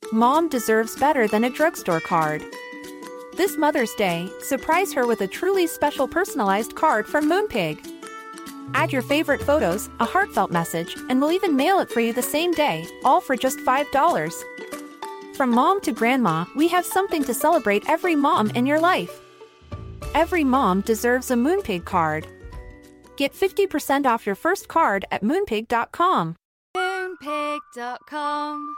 Mom deserves better than a drugstore card. This Mother's Day, surprise her with a truly special personalized card from Moonpig. Add your favorite photos, a heartfelt message, and we'll even mail it for you the same day, all for just $5. From mom to grandma, we have something to celebrate every mom in your life. Every mom deserves a Moonpig card. Get 50% off your first card at Moonpig.com. Moonpig.com.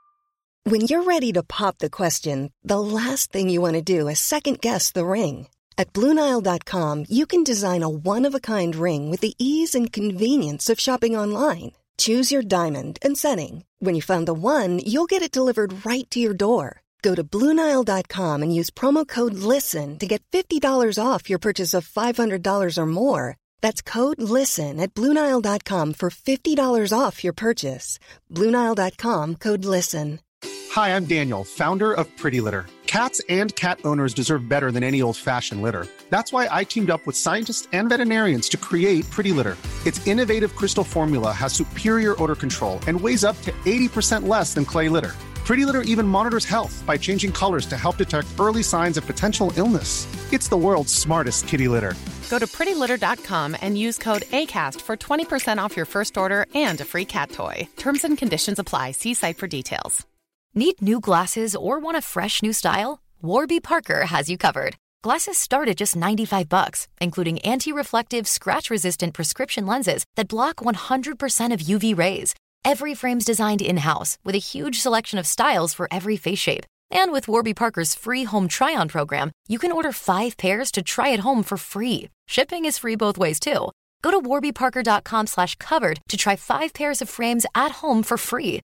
When you're ready to pop the question, the last thing you want to do is second-guess the ring. At BlueNile.com, you can design a one-of-a-kind ring with the ease and convenience of shopping online. Choose your diamond and setting. When you find the one, you'll get it delivered right to your door. Go to BlueNile.com and use promo code LISTEN to get $50 off your purchase of $500 or more. That's code LISTEN at BlueNile.com for $50 off your purchase. BlueNile.com, code LISTEN. Hi, I'm Daniel, founder of Pretty Litter. Cats and cat owners deserve better than any old-fashioned litter. That's why I teamed up with scientists and veterinarians to create Pretty Litter. Its innovative crystal formula has superior odor control and weighs up to 80% less than clay litter. Pretty Litter even monitors health by changing colors to help detect early signs of potential illness. It's the world's smartest kitty litter. Go to prettylitter.com and use code ACAST for 20% off your first order and a free cat toy. Terms and conditions apply. See site for details. Need new glasses or want a fresh new style? Warby Parker has you covered. Glasses start at just $95, including anti-reflective, scratch-resistant prescription lenses that block 100% of UV rays. Every frame's designed in-house with a huge selection of styles for every face shape. And with Warby Parker's free home try-on program, you can order 5 pairs to try at home for free. Shipping is free both ways, too. Go to warbyparker.com/covered to try 5 pairs of frames at home for free.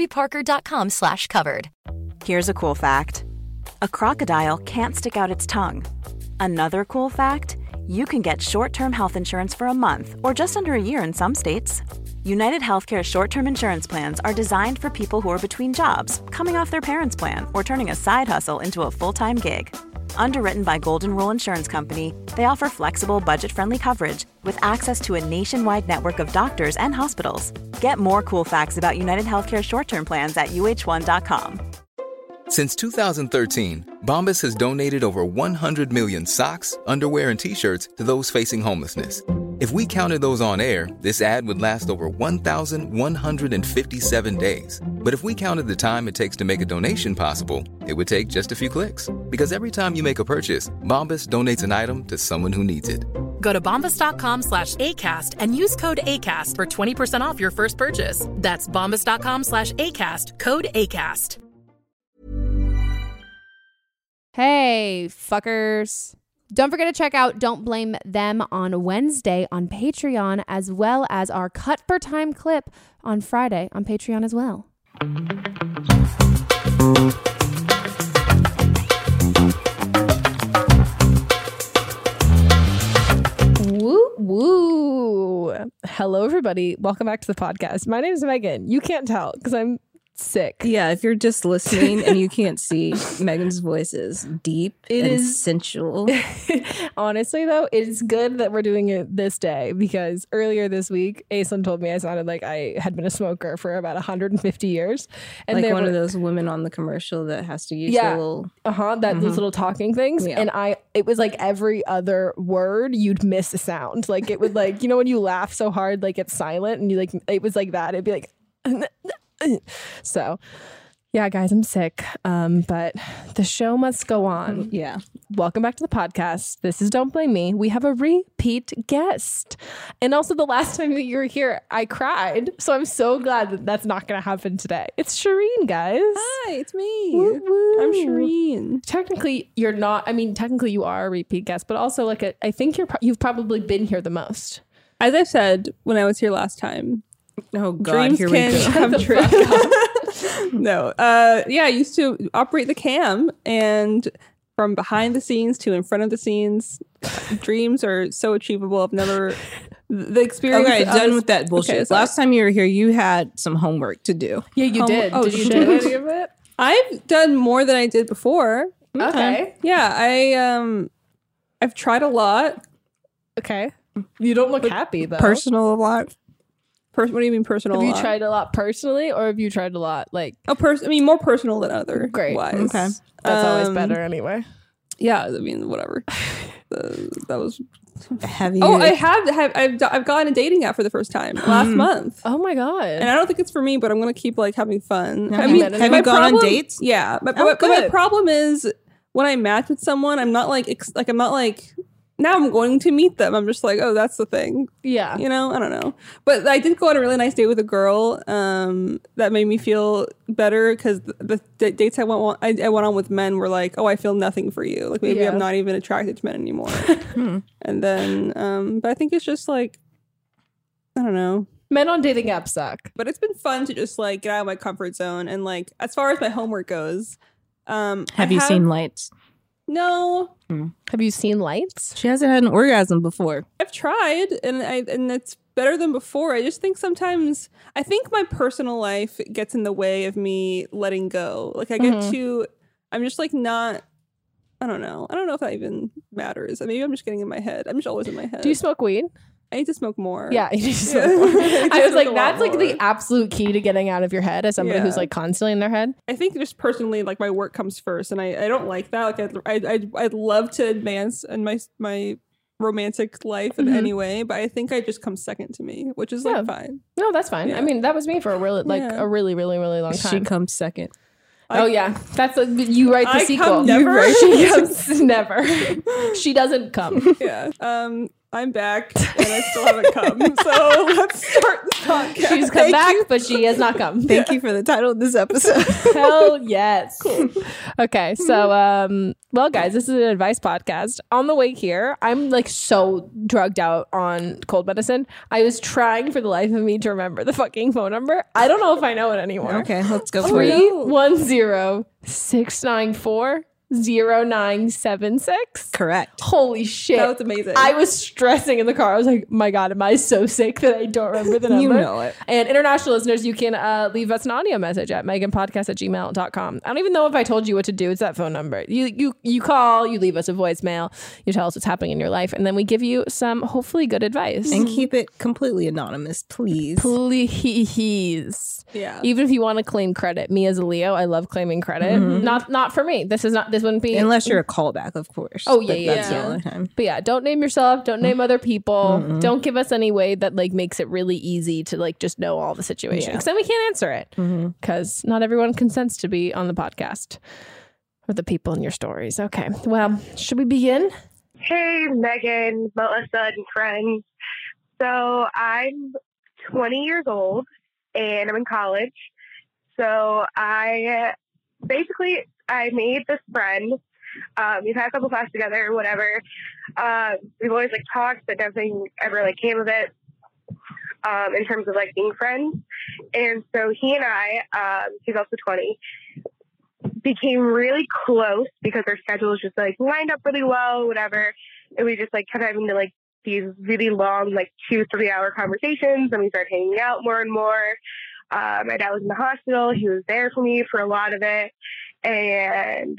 warbyparker.com/covered. Here's a cool fact. A crocodile can't stick out its tongue. Another cool fact, you can get short-term health insurance for a month or just under a year in some states. United Healthcare short-term insurance plans are designed for people who are between jobs, coming off their parents' plan, or turning a side hustle into a full-time gig. Underwritten by Golden Rule Insurance Company, they offer flexible, budget-friendly coverage with access to a nationwide network of doctors and hospitals. Get more cool facts about United Healthcare short-term plans at uh1.com. Since 2013, Bombas has donated over 100 million socks, underwear, and T-shirts to those facing homelessness. If we counted those on air, this ad would last over 1,157 days. But if we counted the time it takes to make a donation possible, it would take just a few clicks. Because every time you make a purchase, Bombas donates an item to someone who needs it. Go to bombas.com/ACAST and use code ACAST for 20% off your first purchase. That's bombas.com/ACAST, code ACAST. Hey, fuckers. Don't forget to check out Don't Blame Them on Wednesday on Patreon, as well as our Cut for Time clip on Friday on Patreon as well. Woo woo. Hello, everybody. Welcome back to the podcast. My name is Megan. You can't tell because I'm sick. Yeah, if you're just listening and you can't see, Megan's voice is deep and sensual. Honestly, though, it's good that we're doing it this day because earlier this week, Aislinn told me I sounded like I had been a smoker for about 150 years. And like one of those women on the commercial that has to use the little... those little talking things. Yeah. And it was like every other word, you'd miss a sound. Like it would like, you know, when you laugh so hard, like it's silent and you like, it was like that. It'd be like... So yeah, guys, I'm sick, but the show must go on. Yeah. Welcome back to the podcast. This is Don't Blame Me. We have a repeat guest, and also the last time that you were here I cried, so I'm so glad that that's not going to happen today. It's Shireen, guys. Hi, it's me. Woo woo. I'm Shireen. Technically you're not, I mean technically you are a repeat guest, but also like I think you've probably been here the most. As I said when I was here last time, oh God, dreams here can we go. come true. No, yeah, I used to operate the cam, and from behind the scenes to in front of the scenes, dreams are so achievable. I've never the experience. Okay, done with that bullshit. Okay, last time you were here, you had some homework to do. Yeah, you did. Oh, did you shit. do any of it? I've done more than I did before. Okay. Yeah, I've tried a lot. Okay. You don't look happy though. Personal a lot. What do you mean personal? Have you tried a lot personally, or have you tried a lot like? More personal than other. Great. Wise. Okay. That's always better anyway. Yeah, I mean, whatever. That was. Have you? Oh, I've gotten a dating app for the first time last month. Oh my god! And I don't think it's for me, but I'm gonna keep like having fun. Okay. I mean, Have you gone on dates? Yeah, but my problem is when I match with someone, I'm not like I'm not like now I'm going to meet them. I'm just like, oh, that's the thing. Yeah. You know, I don't know. But I did go on a really nice date with a girl that made me feel better because the dates I went on with men were like, oh, I feel nothing for you. Like maybe I'm not even attracted to men anymore. And then, but I think it's just like, I don't know. Men on dating apps suck. But it's been fun to just like get out of my comfort zone. And like, as far as my homework goes, have you seen Lights? No. Have you seen Lights? She hasn't had an orgasm before. I've tried, and it's better than before. I just think sometimes my personal life gets in the way of me letting go. Like I get I'm just like not. I don't know. I don't know if that even matters. Maybe I'm just getting in my head. I'm just always in my head. Do you smoke weed? I need to smoke more. Yeah, you need to smoke more. I was like, that's like the absolute key to getting out of your head as somebody who's like constantly in their head. I think just personally, like my work comes first, and I don't like that. Like I'd love to advance in my romantic life in any way, but I think I just come second to me, which is like fine. No, that's fine. I mean, that was me for a really really long time. She comes second. That's you write the sequel. Come never. She comes never. She doesn't come. Yeah. I'm back and I still haven't come. So let's start the podcast. She's come back, but she has not come. Thank you for the title of this episode. Hell yes. Cool. Okay, so well guys, this is an advice podcast. On the way here, I'm like so drugged out on cold medicine. I was trying for the life of me to remember the fucking phone number. I don't know if I know it anymore. Okay, let's go for it. 310-694-0976. Correct. Holy shit. That was amazing. I was stressing in the car. I was like, my God, am I so sick that I don't remember the number? You know it. And international listeners, you can leave us an audio message at meganpodcast@gmail.com. I don't even know if I told you what to do. It's that phone number. You call, you leave us a voicemail, you tell us what's happening in your life, and then we give you some hopefully good advice. And keep it completely anonymous, please. Please. Yeah. Even if you want to claim credit. Me as a Leo, I love claiming credit. Not for me. This wouldn't be. Unless you're a callback, of course. Oh, yeah. That's the only time. But yeah, don't name yourself. Don't name other people. Don't give us any way that like makes it really easy to like just know all the situation. Because then we can't answer it. Because not everyone consents to be on the podcast with the people in your stories. Okay. Well, should we begin? Hey, Megan, Melissa, and friends. So I'm 20 years old and I'm in college. So I made this friend. We've had a couple classes together or whatever. We've always like talked, but nothing ever like came of it in terms of like being friends. And so he and I, he's also 20, became really close because our schedules just like lined up really well, whatever. And we just like kept having to like these really long, like 2-3 hour conversations. And we started hanging out more and more. My dad was in the hospital. He was there for me for a lot of it. And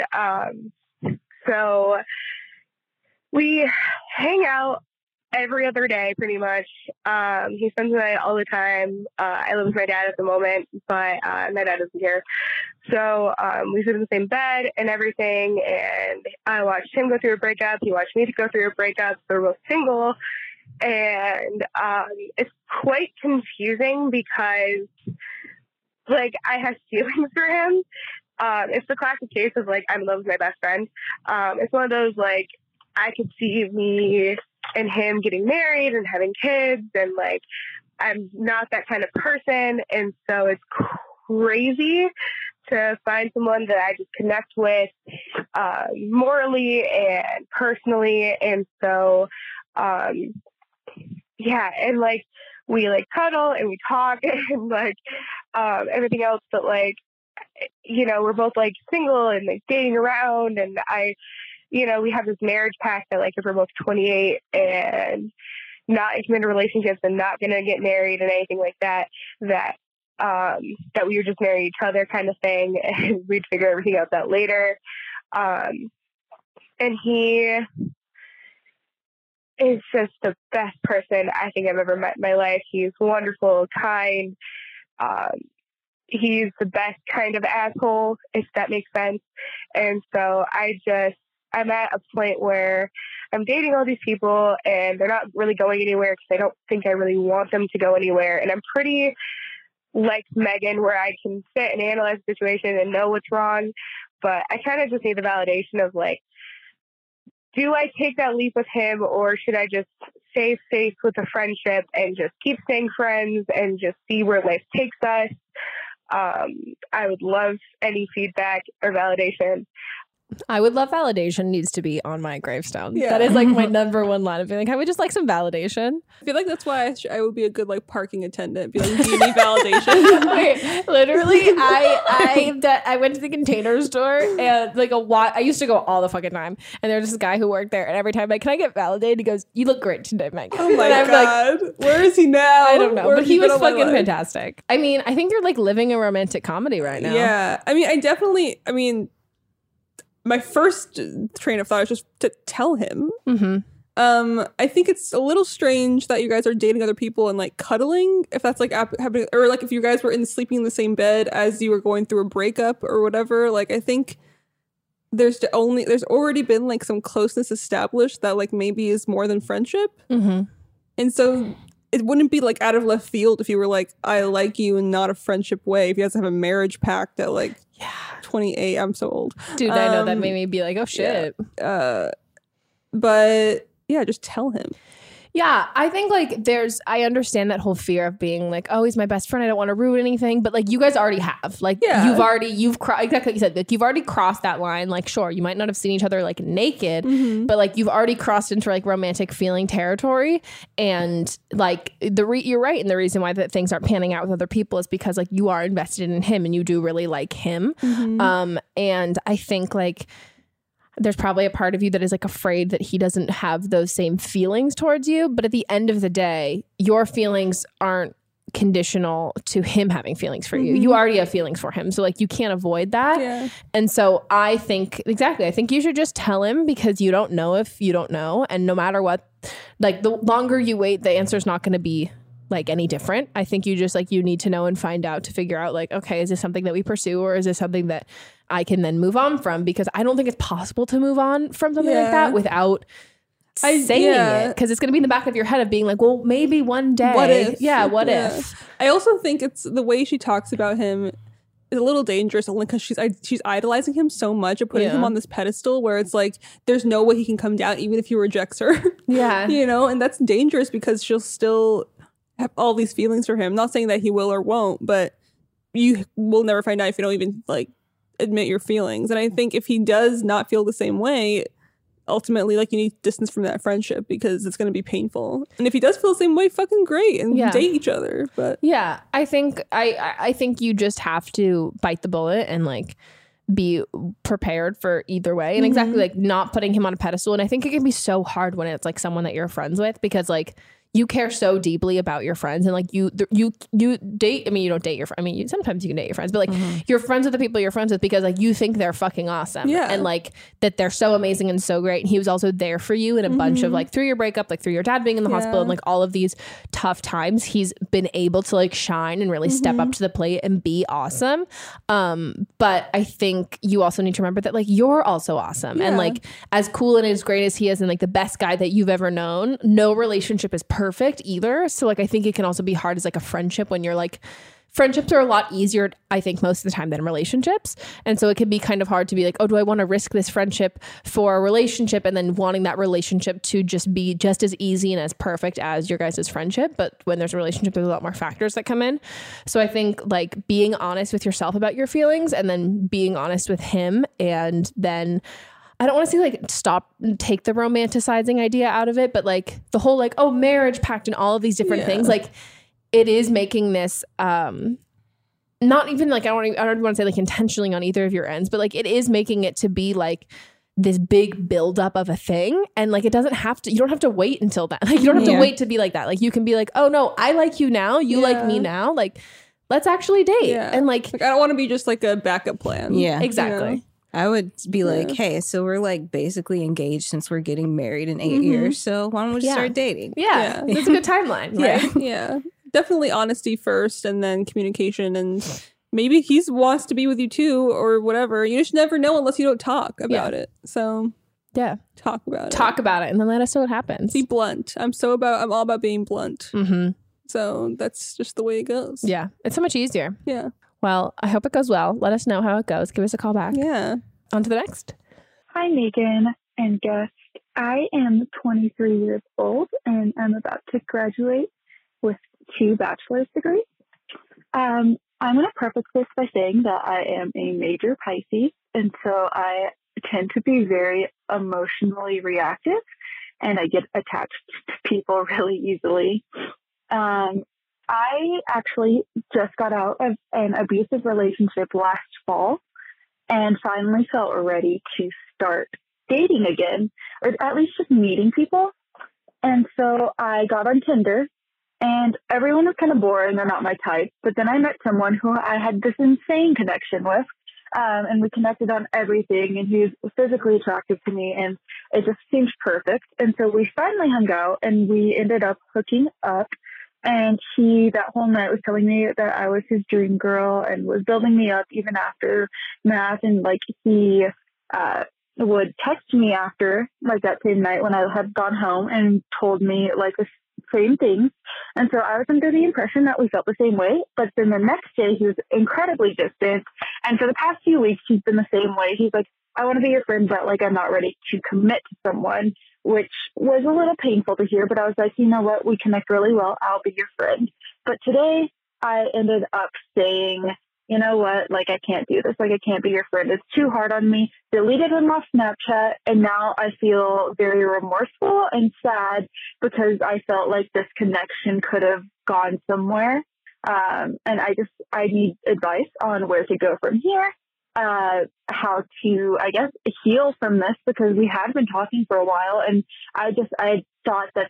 so we hang out every other day, pretty much. He spends the night all the time. I live with my dad at the moment, but my dad isn't here. So we sit in the same bed and everything. And I watched him go through a breakup. He watched me go through a breakup. They're both single. And it's quite confusing because, like, I have feelings for him. It's the classic case of, like, I'm in love with my best friend. It's one of those, like, I could see me and him getting married and having kids, and, like, I'm not that kind of person. And so it's crazy to find someone that I just connect with morally and personally. And so, yeah, and, like, we, like, cuddle and we talk and, like, everything else, but, like, you know, we're both like single and like dating around, and we have this marriage pact that like if we're both 28 and not in committed relationships and not gonna get married and anything like that we would just marry each other kind of thing, and we'd figure everything out that later. And he is just the best person I think I've ever met in my life. He's wonderful, kind. He's the best kind of asshole, if that makes sense. And so I'm at a point where I'm dating all these people and they're not really going anywhere because I don't think I really want them to go anywhere. And I'm pretty like Megan, where I can sit and analyze the situation and know what's wrong. But I kind of just need the validation of like, do I take that leap with him, or should I just stay safe with the friendship and just keep staying friends and just see where life takes us? I would love any feedback or validation. I would love validation needs to be on my gravestone. Yeah. That is like my number one line of being like, I would just like some validation. I feel like that's why I would be a good like parking attendant. Be like, do you need validation? Wait, literally, I went to the Container Store and like I used to go all the fucking time, and there's this guy who worked there, and every time I'm like, can I get validated? He goes, you look great today, Megan. Oh my god, like, where is he now? I don't know, but he was fucking fantastic. I mean, I think you're like living a romantic comedy right now. Yeah, I mean, my first train of thought is just to tell him. Mm-hmm. I think it's a little strange that you guys are dating other people and like cuddling, if that's like happening, or like if you guys were sleeping in the same bed as you were going through a breakup or whatever. Like, I think there's already been like some closeness established that like maybe is more than friendship. Mm-hmm. And so it wouldn't be like out of left field if you were like, I like you in not a friendship way. If you guys have a marriage pact at like 28, I'm so old. Dude, I know that made me be like, oh shit. Yeah. But yeah, just tell him. Yeah, I think like I understand that whole fear of being like, oh, he's my best friend, I don't want to ruin anything. But like you guys already have. Like exactly like you said, like you've already crossed that line. Like, sure, you might not have seen each other like naked, but like you've already crossed into like romantic feeling territory. And like you're right. And the reason why that things aren't panning out with other people is because like you are invested in him and you do really like him. And I think like there's probably a part of you that is like afraid that he doesn't have those same feelings towards you. But at the end of the day, your feelings aren't conditional to him having feelings for you. You already have feelings for him. So like you can't avoid that. Yeah. And so I think you should just tell him, because you don't know if you don't know. And no matter what, like the longer you wait, the answer is not going to be like any different. I think you just like, you need to know and find out to figure out like, okay, is this something that we pursue, or is this something that I can then move on from? Because I don't think it's possible to move on from something like that without saying it, because it's going to be in the back of your head of being like, well, maybe one day. What if? Yeah, what if? I also think it's the way she talks about him is a little dangerous, only because she's idolizing him so much and putting him on this pedestal where it's like there's no way he can come down even if he rejects her. Yeah. You know, and that's dangerous because she'll still have all these feelings for him. Not saying that he will or won't, but you will never find out if you don't even like admit your feelings. And I think if he does not feel the same way, ultimately like you need distance from that friendship because it's going to be painful. And if he does feel the same way, fucking great, and date each other. But yeah, I think I think you just have to bite the bullet and like be prepared for either way, and exactly like not putting him on a pedestal. And I think it can be so hard when it's like someone that you're friends with, because like you care so deeply about your friends, and like you date. I mean, you don't date your. I mean, sometimes you can date your friends, but like you're friends with the people you're friends with because like you think they're fucking awesome, and like that they're so amazing and so great. And he was also there for you in a bunch of like through your breakup, like through your dad being in the hospital, and like all of these tough times. He's been able to like shine and really step up to the plate and be awesome. But I think you also need to remember that like you're also awesome, and like as cool and as great as he is, and like the best guy that you've ever known, no relationship is perfect either. So like I think it can also be hard as like a friendship when you're like, friendships are a lot easier, I think, most of the time than relationships. And so it can be kind of hard to be like, oh, do I want to risk this friendship for a relationship, and then wanting that relationship to just be just as easy and as perfect as your guys' friendship. But when there's a relationship, there's a lot more factors that come in. So I think like being honest with yourself about your feelings, and then being honest with him, and then I don't want to say like take the romanticizing idea out of it, but like the whole like, oh, marriage pact and all of these different things, like it is making this not even like I don't want to say like intentionally on either of your ends, but like it is making it to be like this big buildup of a thing. And like you don't have to wait until that. Like you don't have to wait to be like that. Like you can be like, oh no, I like you now, you like me now, like let's actually date. And like I don't want to be just like a backup plan. Yeah, exactly. You know? I would be like, hey, so we're like basically engaged since we're getting married in 8 years. So why don't we just start dating? Yeah. That's a good timeline, right? Yeah. Definitely honesty first and then communication, and maybe he wants to be with you too or whatever. You just never know unless you don't talk about it. So talk about it and then let us know what happens. Be blunt. I'm all about being blunt. So that's just the way it goes. Yeah. It's so much easier. Yeah. Well, I hope it goes well. Let us know how it goes. Give us a call back. Yeah. On to the next. Hi, Megan and guest. I am 23 years old and I'm about to graduate with 2 bachelor's degrees. I'm going to preface this by saying that I am a major Pisces, and so I tend to be very emotionally reactive, and I get attached to people really easily. I actually just got out of an abusive relationship last fall and finally felt ready to start dating again, or at least just meeting people. And so I got on Tinder, and everyone was kind of boring. They're not my type. But then I met someone who I had this insane connection with, and we connected on everything, and he was physically attractive to me, and it just seemed perfect. And so we finally hung out, and we ended up hooking up. And he, that whole night, was telling me that I was his dream girl and was building me up even after math. And like he would text me after, like that same night when I had gone home, and told me like the same things. And so I was under the impression that we felt the same way. But then the next day he was incredibly distant. And for the past few weeks, he's been the same way. He's like, I want to be your friend, but like I'm not ready to commit to someone, which was a little painful to hear. But I was like, you know what? We connect really well. I'll be your friend. But today I ended up saying, you know what? Like, I can't do this. Like, I can't be your friend. It's too hard on me. Deleted him off Snapchat. And now I feel very remorseful and sad because I felt like this connection could have gone somewhere. And I need advice on where to go from here. How to, I guess, heal from this, because we had been talking for a while, and I thought that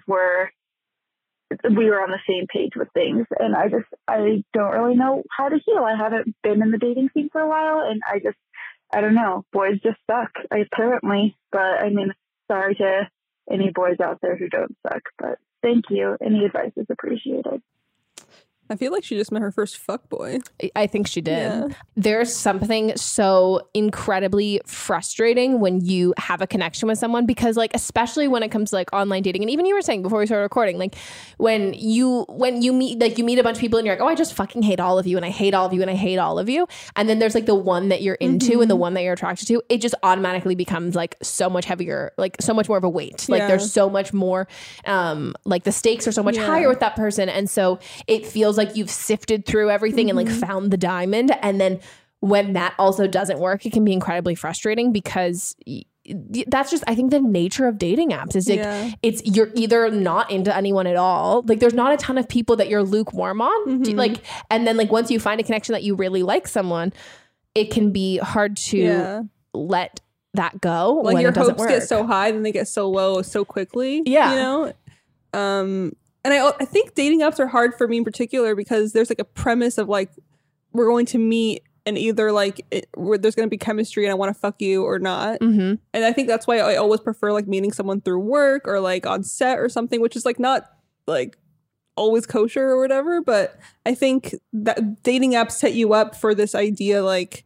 we were on the same page with things, and I don't really know how to heal. I haven't been in the dating scene for a while, and I don't know. Boys just suck, apparently. But I mean, sorry to any boys out there who don't suck, but thank you. Any advice is appreciated. I feel like she just met her first fuckboy. I think she did. Yeah. There's something so incredibly frustrating when you have a connection with someone, because like, especially when it comes to like online dating, and even you were saying before we started recording, like when you meet a bunch of people and you're like, oh, I just fucking hate all of you, and I hate all of you, and I hate all of you. And then there's like the one that you're into and the one that you're attracted to. It just automatically becomes like so much heavier, like so much more of a weight. Like there's so much more, like the stakes are so much higher with that person. And so it feels like you've sifted through everything and like found the diamond. And then when that also doesn't work, it can be incredibly frustrating, because that's just, I think, the nature of dating apps is like, it's, you're either not into anyone at all. Like there's not a ton of people that you're lukewarm on. Like, and then like once you find a connection that you really like someone, it can be hard to let that go. Like when your it doesn't hopes work. get so high, then they get so low so quickly. Yeah. You know? And I think dating apps are hard for me in particular, because there's like a premise of like, we're going to meet and either like where there's going to be chemistry and I want to fuck you or not. And I think that's why I always prefer like meeting someone through work or like on set or something, which is like not like always kosher or whatever. But I think that dating apps set you up for this idea, like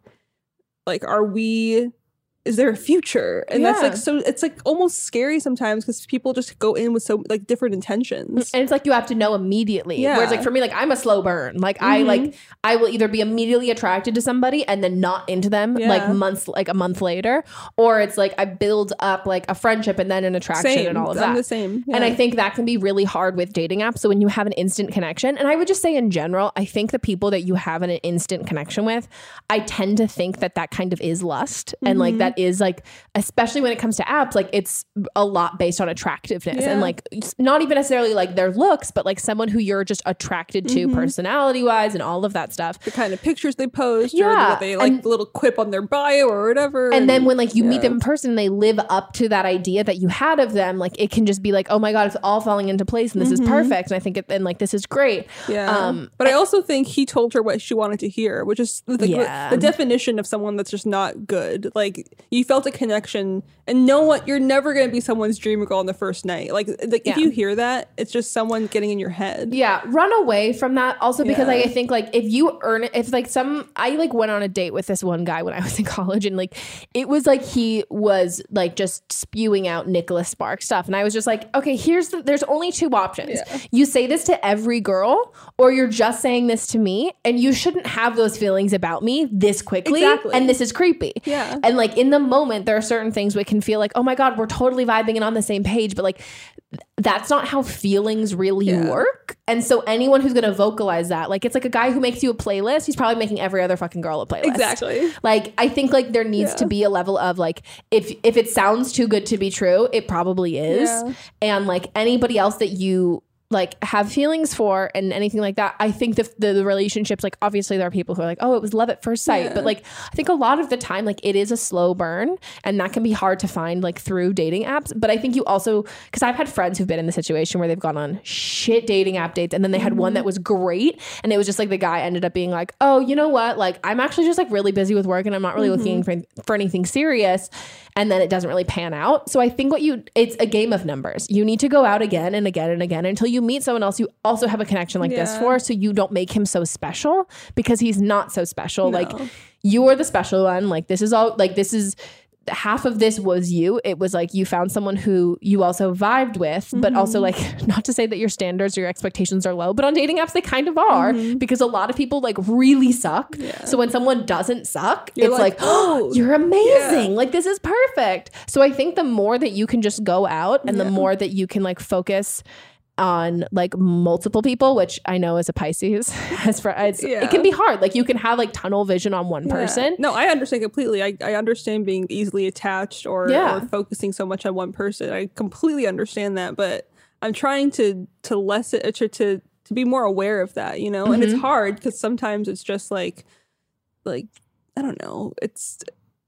is there a future? And that's like, so it's like almost scary sometimes, because people just go in with so like different intentions. And it's like you have to know immediately. Whereas like for me, like I'm a slow burn. Like I will either be immediately attracted to somebody and then not into them like a month later. Or it's like I build up like a friendship and then an attraction and all of that. I'm the same. Yeah. And I think that can be really hard with dating apps. So when you have an instant connection, and I would just say in general, I think the people that you have an instant connection with, I tend to think that kind of is lust. And like that that is like, especially when it comes to apps, like it's a lot based on attractiveness and like not even necessarily like their looks, but like someone who you're just attracted to personality wise and all of that stuff. The kind of pictures they post or what they like, the little quip on their bio or whatever. And then when like you meet them in person, they live up to that idea that you had of them. Like it can just be like, oh my God, it's all falling into place and this is perfect. And I think and like, this is great. Yeah. But I also think he told her what she wanted to hear, which is the definition of someone that's just not good. Like you felt a connection and know what, you're never going to be someone's dream girl on the first night. Like if you hear that, it's just someone getting in your head. Yeah. Run away from that. Also because I think like if you earn it, if like I like went on a date with this one guy when I was in college and like it was like he was like just spewing out Nicholas Sparks stuff. And I was just like, okay, there's only two options. Yeah. You say this to every girl or you're just saying this to me and you shouldn't have those feelings about me this quickly. Exactly. And this is creepy. Yeah. And like in the moment, there are certain things we can feel like, oh my God, we're totally vibing and on the same page. But like, that's not how feelings really work. And so anyone who's going to vocalize that, like it's like a guy who makes you a playlist, he's probably making every other fucking girl a playlist. Exactly. Like I think like there needs to be a level of like, if it sounds too good to be true, it probably is. Yeah. And like anybody else that you like have feelings for and anything like that, I think the relationships, like obviously there are people who are like, oh, it was love at first sight, but like I think a lot of the time like it is a slow burn and that can be hard to find like through dating apps. But I think you also, because I've had friends who've been in the situation where they've gone on shit dating app dates and then they had one that was great and it was just like the guy ended up being like, oh, you know what, like I'm actually just like really busy with work and I'm not really looking for anything serious, and then it doesn't really pan out. So I think it's a game of numbers. You need to go out again and again and again until you meet someone else you also have a connection like this for, so you don't make him so special, because he's not so special. No. Like you are the special one. Like this is all, like this is half of this was you. It was like you found someone who you also vibed with, but also like, not to say that your standards or your expectations are low, but on dating apps they kind of are, because a lot of people like really suck. So when someone doesn't suck, it's like, oh, you're amazing. Like this is perfect. So I think the more that you can just go out and the more that you can like focus on like multiple people, which I know as a Pisces, it can be hard. Like you can have like tunnel vision on one person. No, I understand completely. I understand being easily attached or focusing so much on one person. I completely understand that, but I'm trying to lessen to be more aware of that, you know. And it's hard because sometimes it's just like I don't know. It's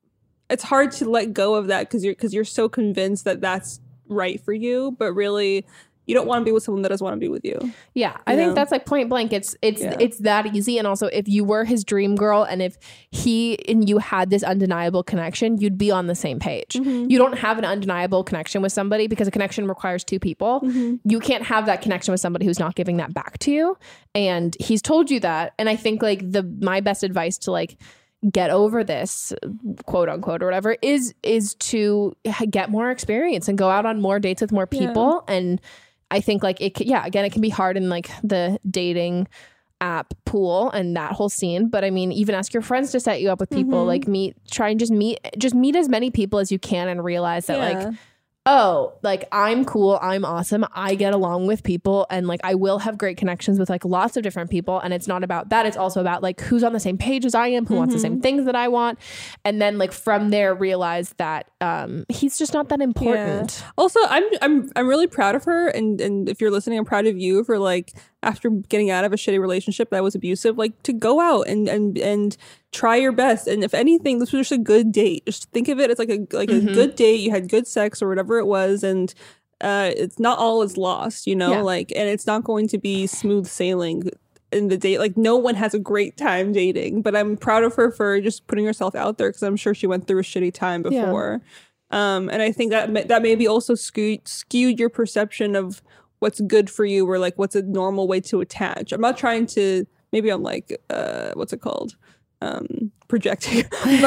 hard to let go of that because you're so convinced that that's right for you, but really you don't want to be with someone that doesn't want to be with you. Yeah, I think that's like point blank. It's that easy. And also, if you were his dream girl and if he and you had this undeniable connection, you'd be on the same page. You don't have an undeniable connection with somebody because a connection requires two people. You can't have that connection with somebody who's not giving that back to you. And he's told you that. And I think like my best advice to like get over this, quote unquote, or whatever, is to get more experience and go out on more dates with more people. And I think like it can be hard in like the dating app pool and that whole scene. But I mean, even ask your friends to set you up with people, like try and just meet as many people as you can and realize that like, oh, like I'm cool, I'm awesome, I get along with people, and like I will have great connections with like lots of different people. And it's not about that, it's also about like who's on the same page as I am, who wants the same things that I want, and then like from there realize that he's just not that important. Also, I'm really proud of her, and if you're listening, I'm proud of you for like, after getting out of a shitty relationship that was abusive, like to go out and try your best. And if anything, this was just a good date. Just think of it as like a good date. You had good sex or whatever it was, and it's not all is lost, you know. Like, and it's not going to be smooth sailing in the date. Like no one has a great time dating, but I'm proud of her for just putting herself out there, because I'm sure she went through a shitty time before. And I think that maybe also skewed your perception of what's good for you, or like what's a normal way to attach. I'm not trying to, maybe I'm like what's it called, projecting,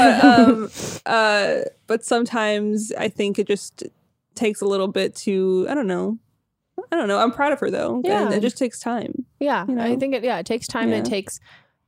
but sometimes I think it just takes a little bit to, I don't know, I'm proud of her though. And it just takes time. You know? I think it takes time, and it takes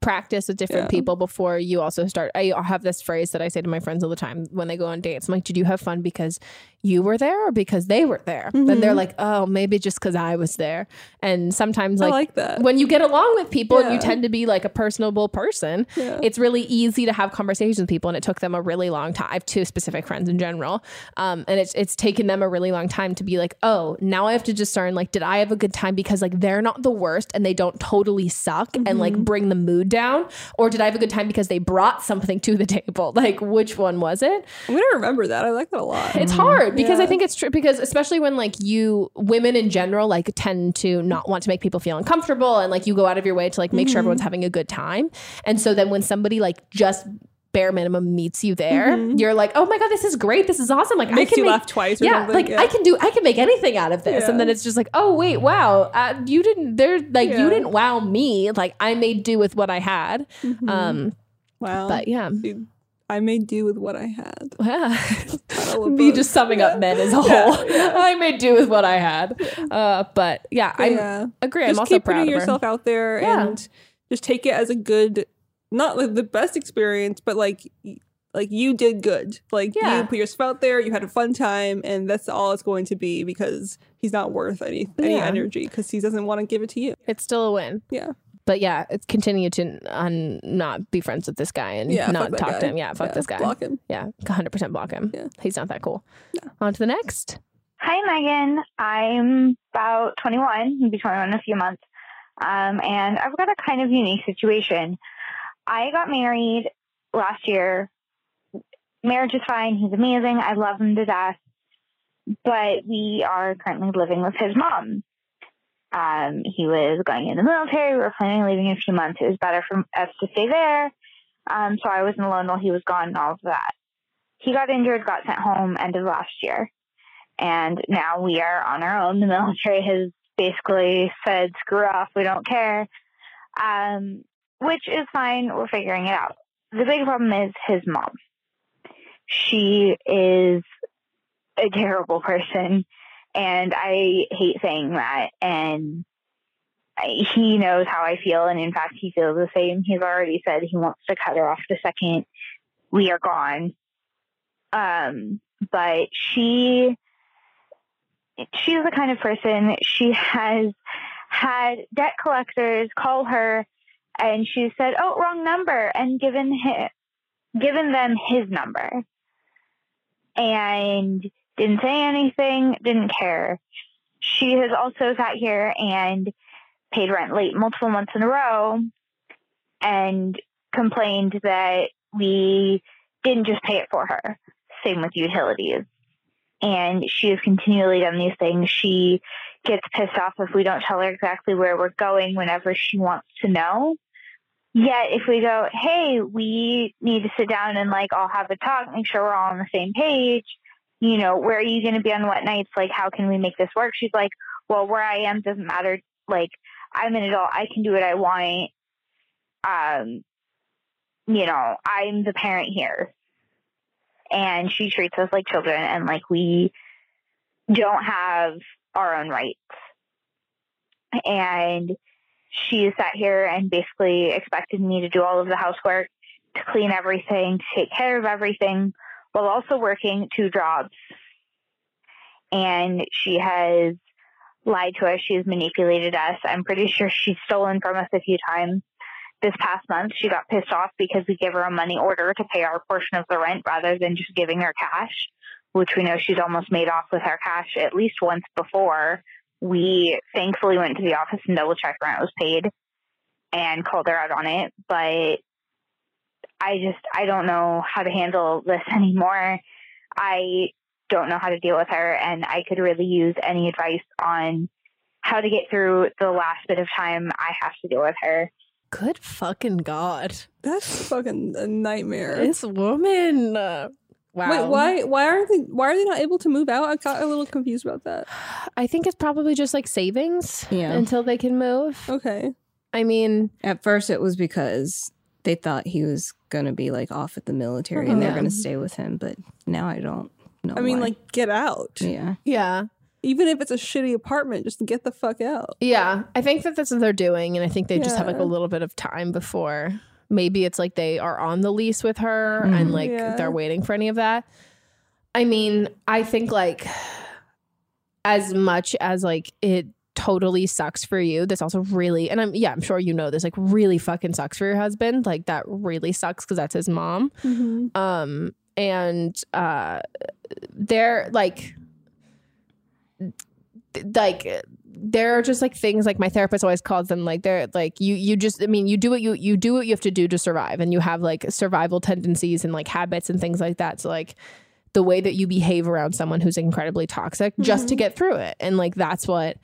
practice with different people before you also start. I have this phrase that I say to my friends all the time when they go on dates. I'm like, did you have fun because you were there or because they were there? And they're like, oh, maybe just because I was there. And sometimes like that. When you get along with people and you tend to be like a personable person, it's really easy to have conversations with people. And it took them a really long time. I have 2 specific friends in general. And it's taken them a really long time to be like, oh, now I have to discern, like, did I have a good time because like they're not the worst and they don't totally suck and like bring the mood down, or did I have a good time because they brought something to the table? Like, which one was it? I'm gonna remember that. I like that a lot. It's hard because I think it's true, because especially when like women in general like tend to not want to make people feel uncomfortable, and like you go out of your way to like make sure everyone's having a good time. And so then when somebody like just bare minimum meets you there, you're like, oh my God, this is great. This is awesome. Like makes I can you laugh twice or something. Like I can make anything out of this. And then it's just like, oh wait, wow. You didn't wow me. Like I made do with what I had. Wow. But yeah. Dude, I made do with what I had. Yeah. Me just summing up men as a whole. I made do with what I had. But yeah, I agree. Just I'm also keep proud putting of her. yourself out there and just take it as a good, not like the best experience, but like you did good. Like you put yourself out there, you had a fun time, and that's all it's going to be, because he's not worth any energy because he doesn't want to give it to you. It's still a win. Yeah. But yeah, it's continue to not be friends with this guy and not talk to him. Yeah, fuck this guy. Block him. Yeah, 100% block him. Yeah. He's not that cool. Yeah. On to the next. Hi, Megan. I'm about 21. I'll be 21 in a few months. And I've got a kind of unique situation. I got married last year. Marriage is fine. He's amazing. I love him to death. But we are currently living with his mom. He was going in the military. We were planning on leaving in a few months. It was better for us to stay there. So I wasn't alone while he was gone and all of that. He got injured, got sent home end of last year. And now we are on our own. The military has basically said, screw off, we don't care. Which is fine. We're figuring it out. The big problem is his mom. She is a terrible person. And I hate saying that. And he knows how I feel. And in fact, he feels the same. He's already said he wants to cut her off the second we are gone. But she's the kind of person, she has had debt collectors call her and she said, oh, wrong number, and given them his number. And didn't say anything, didn't care. She has also sat here and paid rent late multiple months in a row and complained that we didn't just pay it for her. Same with utilities. And she has continually done these things. She gets pissed off if we don't tell her exactly where we're going whenever she wants to know. Yet if we go, hey, we need to sit down and like all have a talk, make sure we're all on the same page. You know, where are you going to be on what nights? Like, how can we make this work? She's like, well, where I am doesn't matter. Like, I'm an adult. I can do what I want. You know, I'm the parent here. And she treats us like children and like we don't have our own rights. And she sat here and basically expected me to do all of the housework, to clean everything, to take care of everything, while also working 2 jobs. And she has lied to us. She has manipulated us. I'm pretty sure she's stolen from us a few times. This past month, she got pissed off because we gave her a money order to pay our portion of the rent rather than just giving her cash, which we know she's almost made off with our cash at least once before. We thankfully went to the office and double-checked rent was paid and called her out on it. But I don't know how to handle this anymore. I don't know how to deal with her, and I could really use any advice on how to get through the last bit of time I have to deal with her. Good fucking God. That's fucking a nightmare. This woman. Wow. Wait, why are they not able to move out? I got a little confused about that. I think it's probably just like savings until they can move. Okay. I mean, at first it was because they thought he was going to be like off at the military and they're going to stay with him. But now I don't know. I mean, like, get out. Yeah. Yeah. even if it's a shitty apartment, just get the fuck out. Yeah, I think that that's what they're doing, and I think they just have like a little bit of time before. Maybe it's like they are on the lease with her and like they're waiting for any of that. I mean, I think like as much as like it totally sucks for you, this also really, and I'm sure you know this, like really fucking sucks for your husband. Like that really sucks because that's his mom. And they're like there are just like things like my therapist always calls them like they're like you just, I mean, you do what you have to do to survive, and you have like survival tendencies and like habits and things like that. So like the way that you behave around someone who's incredibly toxic just to get through it, and like that's what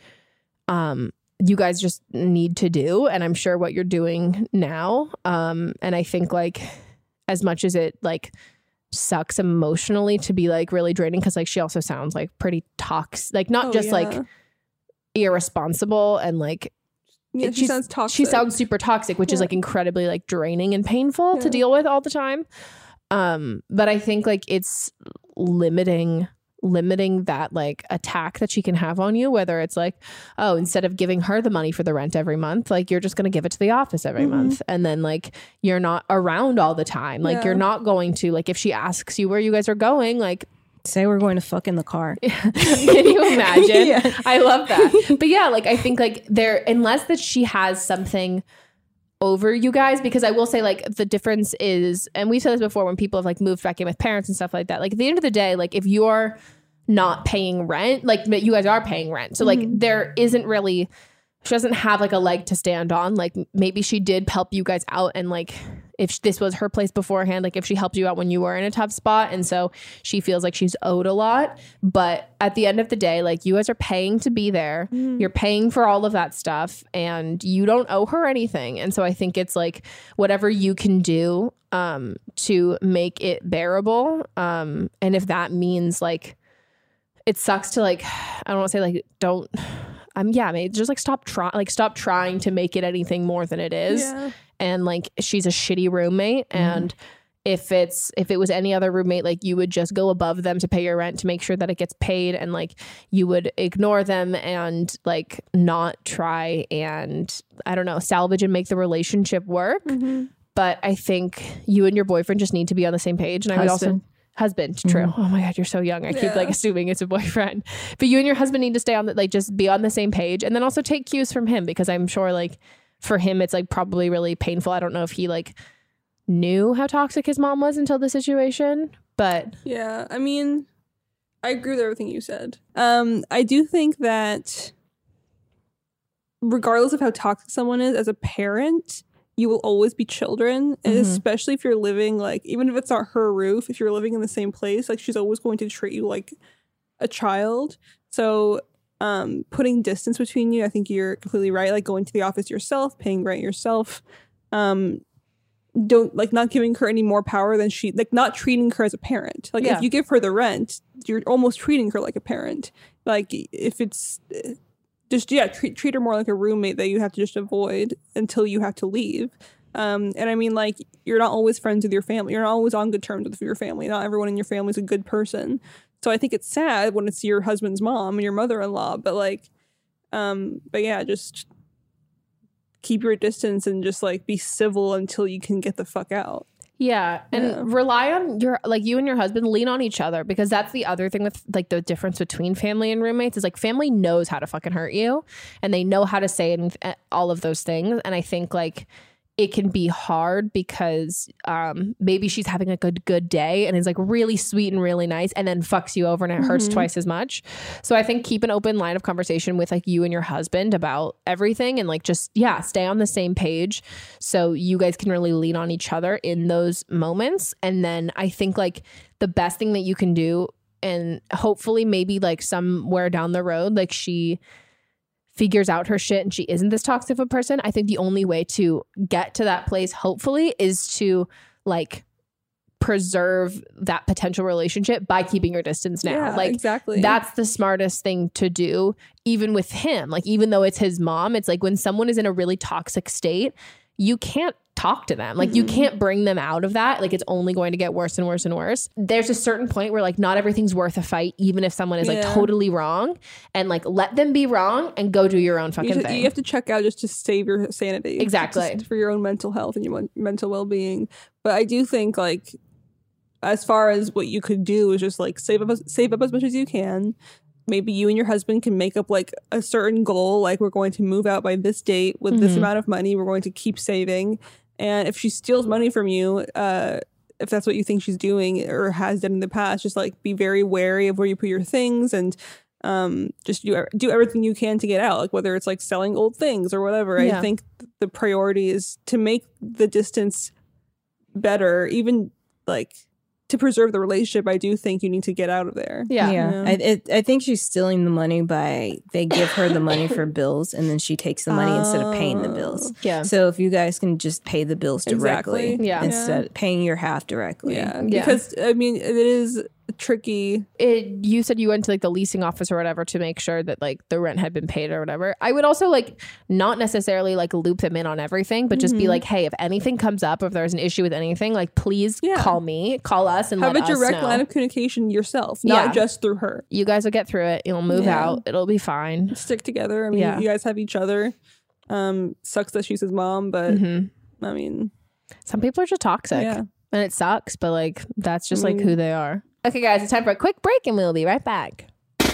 you guys just need to do, and I'm sure what you're doing now. And I think like as much as it like sucks emotionally to be like really draining, because like she also sounds like pretty toxic, like not like irresponsible, and like she sounds toxic. She sounds super toxic, which is like incredibly like draining and painful to deal with all the time. But I think like it's limiting that like attack that she can have on you, whether it's like, oh, instead of giving her the money for the rent every month, like you're just going to give it to the office every month, and then like you're not around all the time, like you're not going to, like if she asks you where you guys are going, like say we're going to fuck in the car. Can you imagine? I love that. But yeah, like I think like unless that she has something over you guys, because I will say like the difference is, and we've said this before when people have like moved back in with parents and stuff like that, like at the end of the day, like if you're not paying rent, like you guys are paying rent, so like there isn't really, she doesn't have like a leg to stand on. Like maybe she did help you guys out, and like if this was her place beforehand, like if she helped you out when you were in a tough spot, and so she feels like she's owed a lot. But at the end of the day, like you guys are paying to be there, you're paying for all of that stuff, and you don't owe her anything. And so I think it's like whatever you can do to make it bearable, and if that means like it sucks to like, I don't want to say like don't maybe just like stop trying to make it anything more than it is. And like she's a shitty roommate, and if it was any other roommate, like you would just go above them to pay your rent to make sure that it gets paid, and like you would ignore them and like not try and, I don't know, salvage and make the relationship work. But I think you and your boyfriend just need to be on the same page. And I would also husband, true. Oh my God, you're so young. I keep like assuming it's a boyfriend, but you and your husband need to stay on the, like just be on the same page, and then also take cues from him, because I'm sure like for him it's like probably really painful. I don't know if he like knew how toxic his mom was until the situation, but yeah, I mean, I agree with everything you said. I do think that regardless of how toxic someone is, as a parent, you will always be children, and especially if you're living like, even if it's not her roof, if you're living in the same place, like she's always going to treat you like a child. So putting distance between you, I think you're completely right. Like going to the office yourself, paying rent yourself, don't like not giving her any more power than she, like not treating her as a parent. Like if you give her the rent, you're almost treating her like a parent. Like if it's just treat her more like a roommate that you have to just avoid until you have to leave. And I mean, like, you're not always friends with your family. You're not always on good terms with your family. Not everyone in your family is a good person. So I think it's sad when it's your husband's mom and your mother-in-law. But like, but yeah, just keep your distance and just like be civil until you can get the fuck out. Yeah. And rely on you and your husband, lean on each other, because that's the other thing with like the difference between family and roommates is like family knows how to fucking hurt you, and they know how to say all of those things. And I think like it can be hard because maybe she's having a good day and is like really sweet and really nice, and then fucks you over and it hurts twice as much. So I think keep an open line of conversation with like you and your husband about everything, and like just stay on the same page so you guys can really lean on each other in those moments. And then I think like the best thing that you can do, and hopefully maybe like somewhere down the road, like she figures out her shit and she isn't this toxic of a person. I think the only way to get to that place, hopefully, is to like preserve that potential relationship by keeping your distance now. Yeah, like exactly. That's the smartest thing to do, even with him. Like even though it's his mom, it's like when someone is in a really toxic state, you can't talk to them. Like you can't bring them out of that. Like it's only going to get worse and worse and worse. There's a certain point where like not everything's worth a fight, even if someone is like totally wrong, and like let them be wrong and go do your own fucking thing. You have to check out just to save your sanity. Exactly. Just for your own mental health and your mental well-being. But I do think like as far as what you could do is just like save up as much as you can. Maybe you and your husband can make up like a certain goal, like we're going to move out by this date with this amount of money. We're going to keep saving. And if she steals money from you, if that's what you think she's doing or has done in the past, just like be very wary of where you put your things and just do everything you can to get out, like whether it's like selling old things or whatever. I think the priority is to make the distance better, even like to preserve the relationship. I do think you need to get out of there. I think she's stealing the money by they give her the money for bills and then she takes the money instead of paying the bills. So if you guys can just pay the bills directly instead of paying your half directly. Because I mean it is tricky. You said you went to like the leasing office or whatever to make sure that like the rent had been paid or whatever. I would also like not necessarily like loop them in on everything, but just be like, hey, if anything comes up, if there's an issue with anything, like please call us and have let us know. Have a direct line of communication yourself, not just through her. You guys will get through it. You'll move out. It'll be fine. Stick together. I mean, you guys have each other. Sucks that she's his mom, but I mean, some people are just toxic and it sucks, but like that's just like who they are. Okay, guys, it's time for a quick break and we'll be right back.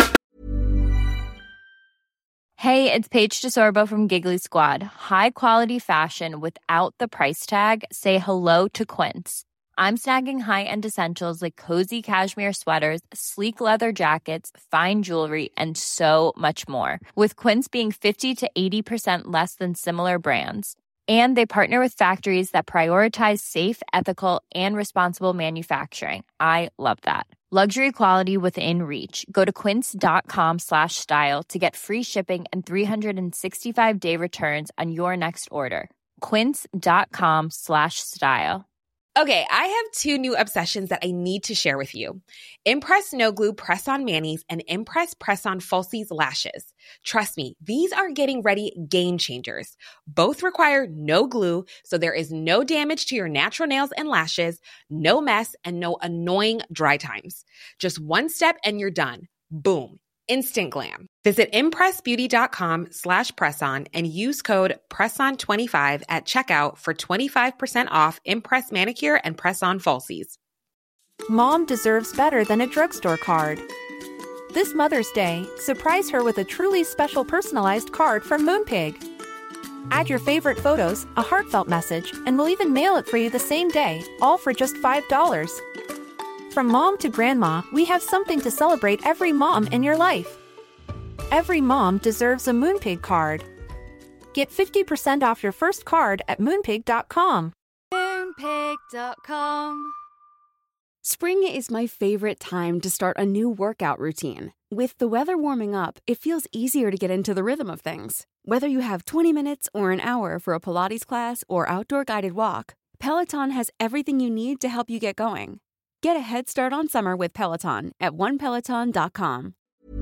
Hey, it's Paige DeSorbo from Giggly Squad. High quality fashion without the price tag. Say hello to Quince. I'm snagging high-end essentials like cozy cashmere sweaters, sleek leather jackets, fine jewelry, and so much more. With Quince being 50 to 80% less than similar brands. And they partner with factories that prioritize safe, ethical, and responsible manufacturing. I love that. Luxury quality within reach. Go to quince.com/style to get free shipping and 365-day returns on your next order. Quince.com/style. Okay, I have two new obsessions that I need to share with you. Impress No Glue Press-On Manis and Impress Press-On Falsies Lashes. Trust me, these are getting ready game changers. Both require no glue, so there is no damage to your natural nails and lashes, no mess, and no annoying dry times. Just one step and you're done. Boom. Instant glam. Visit impressbeauty.com/presson and use code PRESSON25 at checkout for 25% off Impress Manicure and Press-On Falsies. Mom deserves better than a drugstore card. This Mother's Day, surprise her with a truly special personalized card from Moonpig. Add your favorite photos, a heartfelt message, and we'll even mail it for you the same day, all for just $5. From mom to grandma, we have something to celebrate every mom in your life. Every mom deserves a Moonpig card. Get 50% off your first card at moonpig.com. Moonpig.com. Spring is my favorite time to start a new workout routine. With the weather warming up, it feels easier to get into the rhythm of things. Whether you have 20 minutes or an hour for a Pilates class or outdoor guided walk, Peloton has everything you need to help you get going. Get a head start on summer with Peloton at onepeloton.com.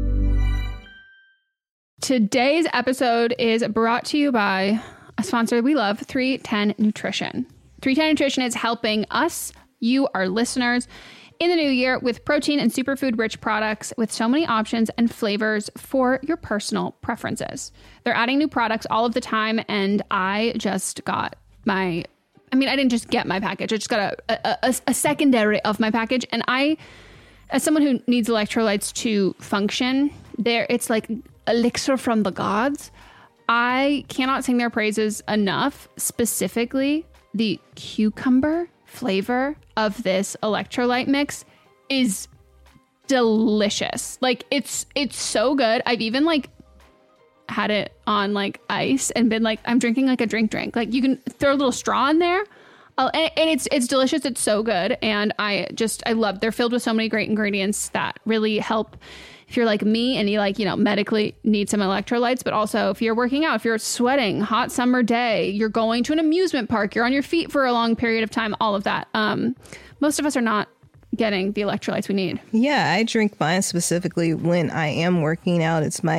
Today's episode is brought to you by a sponsor we love, 310 Nutrition. 310 Nutrition is helping us, you, our listeners, in the new year with protein and superfood-rich products with so many options and flavors for your personal preferences. They're adding new products all of the time, and I just got I didn't just get my package. I just got a secondary of my package. And I, as someone who needs electrolytes to function, it's like elixir from the gods. I cannot sing their praises enough. Specifically, the cucumber flavor of this electrolyte mix is delicious. Like it's so good. I've even like had it on like ice and been like, I'm drinking like a drink. Like you can throw a little straw in there. And it's delicious. It's so good. And I love, they're filled with so many great ingredients that really help if you're like me and you like, medically need some electrolytes, but also if you're working out, if you're sweating, hot summer day, you're going to an amusement park, you're on your feet for a long period of time, all of that. Most of us are not getting the electrolytes we need. Yeah, I drink mine specifically when I am working out. It's my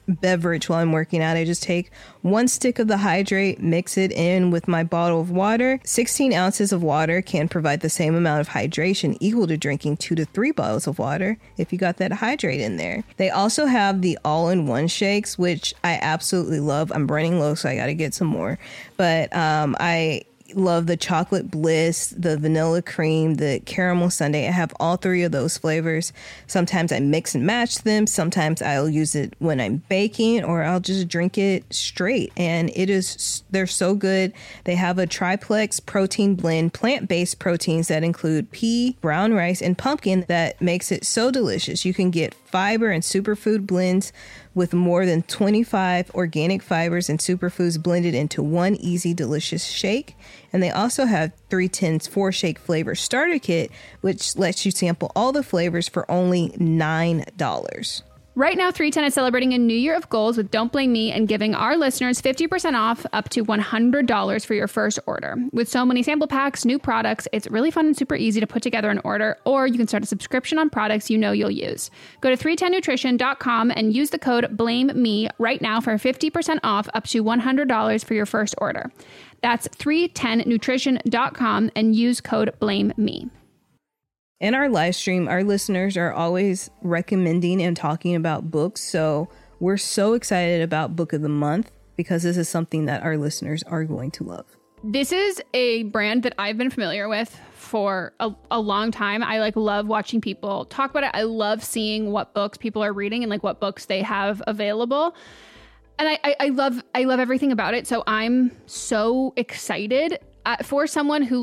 beverage while I'm working out. I just take 1 stick of the hydrate, mix it in with my bottle of water. 16 ounces of water can provide the same amount of hydration equal to drinking 2 to 3 bottles of water if you got that hydrate in there. They also have the all-in-one shakes, which I absolutely love. I'm running low, so I got to get some more. But I love the chocolate bliss, the vanilla cream, the caramel sundae. I have all 3 of those flavors. Sometimes I mix and match them. Sometimes I'll use it when I'm baking, or I'll just drink it straight. And they're so good. They have a triplex protein blend, plant-based proteins that include pea, brown rice, and pumpkin that makes it so delicious. You can get fiber and superfood blends with more than 25 organic fibers and superfoods blended into one easy, delicious shake. And they also have 310's 4-shake flavor starter kit, which lets you sample all the flavors for only $9. Right now, 310 is celebrating a new year of goals with Don't Blame Me and giving our listeners 50% off up to $100 for your first order. With so many sample packs, new products, it's really fun and super easy to put together an order, or you can start a subscription on products you know you'll use. Go to 310nutrition.com and use the code BLAMEME right now for 50% off up to $100 for your first order. That's 310nutrition.com and use code BLAMEME. In our live stream, our listeners are always recommending and talking about books. So we're so excited about Book of the Month because this is something that our listeners are going to love. This is a brand that I've been familiar with for a long time. I love watching people talk about it. I love seeing what books people are reading and what books they have available. And I love everything about it. So I'm so excited for someone who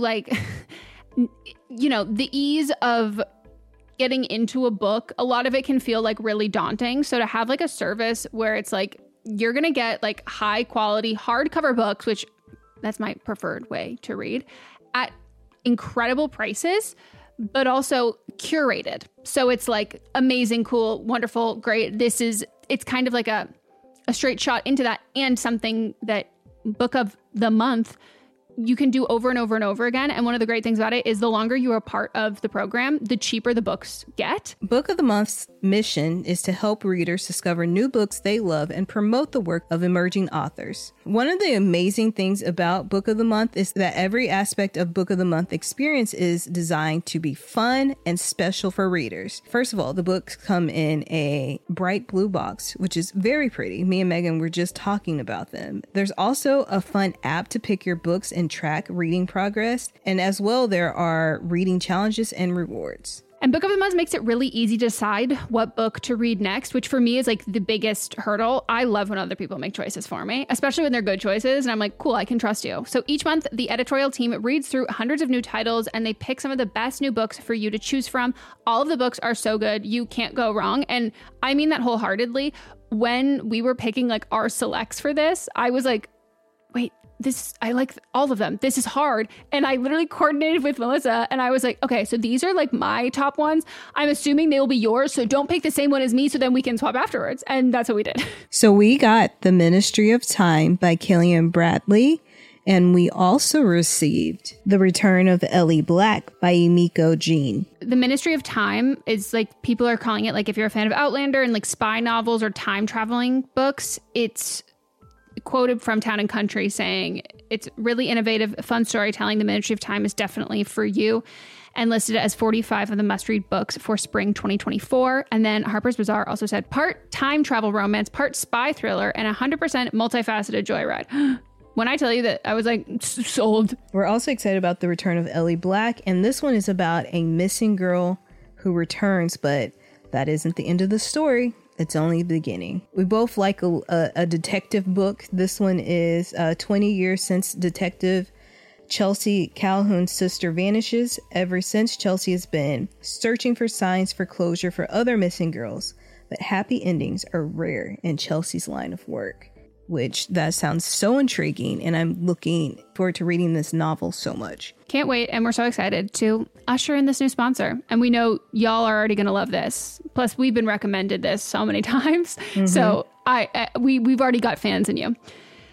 the ease of getting into a book, a lot of it can feel really daunting. So to have a service where it's you're going to get high quality hardcover books, which that's my preferred way to read, at incredible prices, but also curated. So it's amazing, cool, wonderful, great. It's kind of a straight shot into that, and something that Book of the Month you can do over and over and over again. And one of the great things about it is the longer you are part of the program, the cheaper the books get. Book of the Month's mission is to help readers discover new books they love and promote the work of emerging authors. One of the amazing things about Book of the Month is that every aspect of Book of the Month experience is designed to be fun and special for readers. First of all, the books come in a bright blue box, which is very pretty. Me and Megan were just talking about them. There's also a fun app to pick your books and track reading progress. And as well, there are reading challenges and rewards. And Book of the Month makes it really easy to decide what book to read next, which for me is the biggest hurdle. I love when other people make choices for me, especially when they're good choices. And I'm cool, I can trust you. So each month, the editorial team reads through hundreds of new titles and they pick some of the best new books for you to choose from. All of the books are so good, you can't go wrong. And I mean that wholeheartedly. When we were picking our selects for this, I was wait, I like all of them. This is hard. And I literally coordinated with Melissa and I was okay, so these are my top ones. I'm assuming they will be yours. So don't pick the same one as me so then we can swap afterwards. And that's what we did. So we got The Ministry of Time by Killian Bradley. And we also received The Return of Ellie Black by Emiko Jean. The Ministry of Time is people are calling it if you're a fan of Outlander and spy novels or time traveling books, it's quoted from Town and Country saying it's really innovative, fun storytelling. The Ministry of Time is definitely for you, and listed as 45 of the must-read books for spring 2024. And then Harper's Bazaar also said part time travel romance, part spy thriller, and 100% multifaceted joyride. When I tell you that, I was sold. We're also excited about The Return of Ellie Black, and this one is about a missing girl who returns, but that isn't the end of the story. It's only the beginning. We both like a detective book. This one is 20 years since Detective Chelsea Calhoun's sister vanishes. Ever since, Chelsea has been searching for signs for closure for other missing girls. But happy endings are rare in Chelsea's line of work. Which that sounds so intriguing, and I'm looking forward to reading this novel so much. Can't wait, and we're so excited to usher in this new sponsor. And we know y'all are already going to love this. Plus, we've been recommended this so many times, so we've already got fans in you.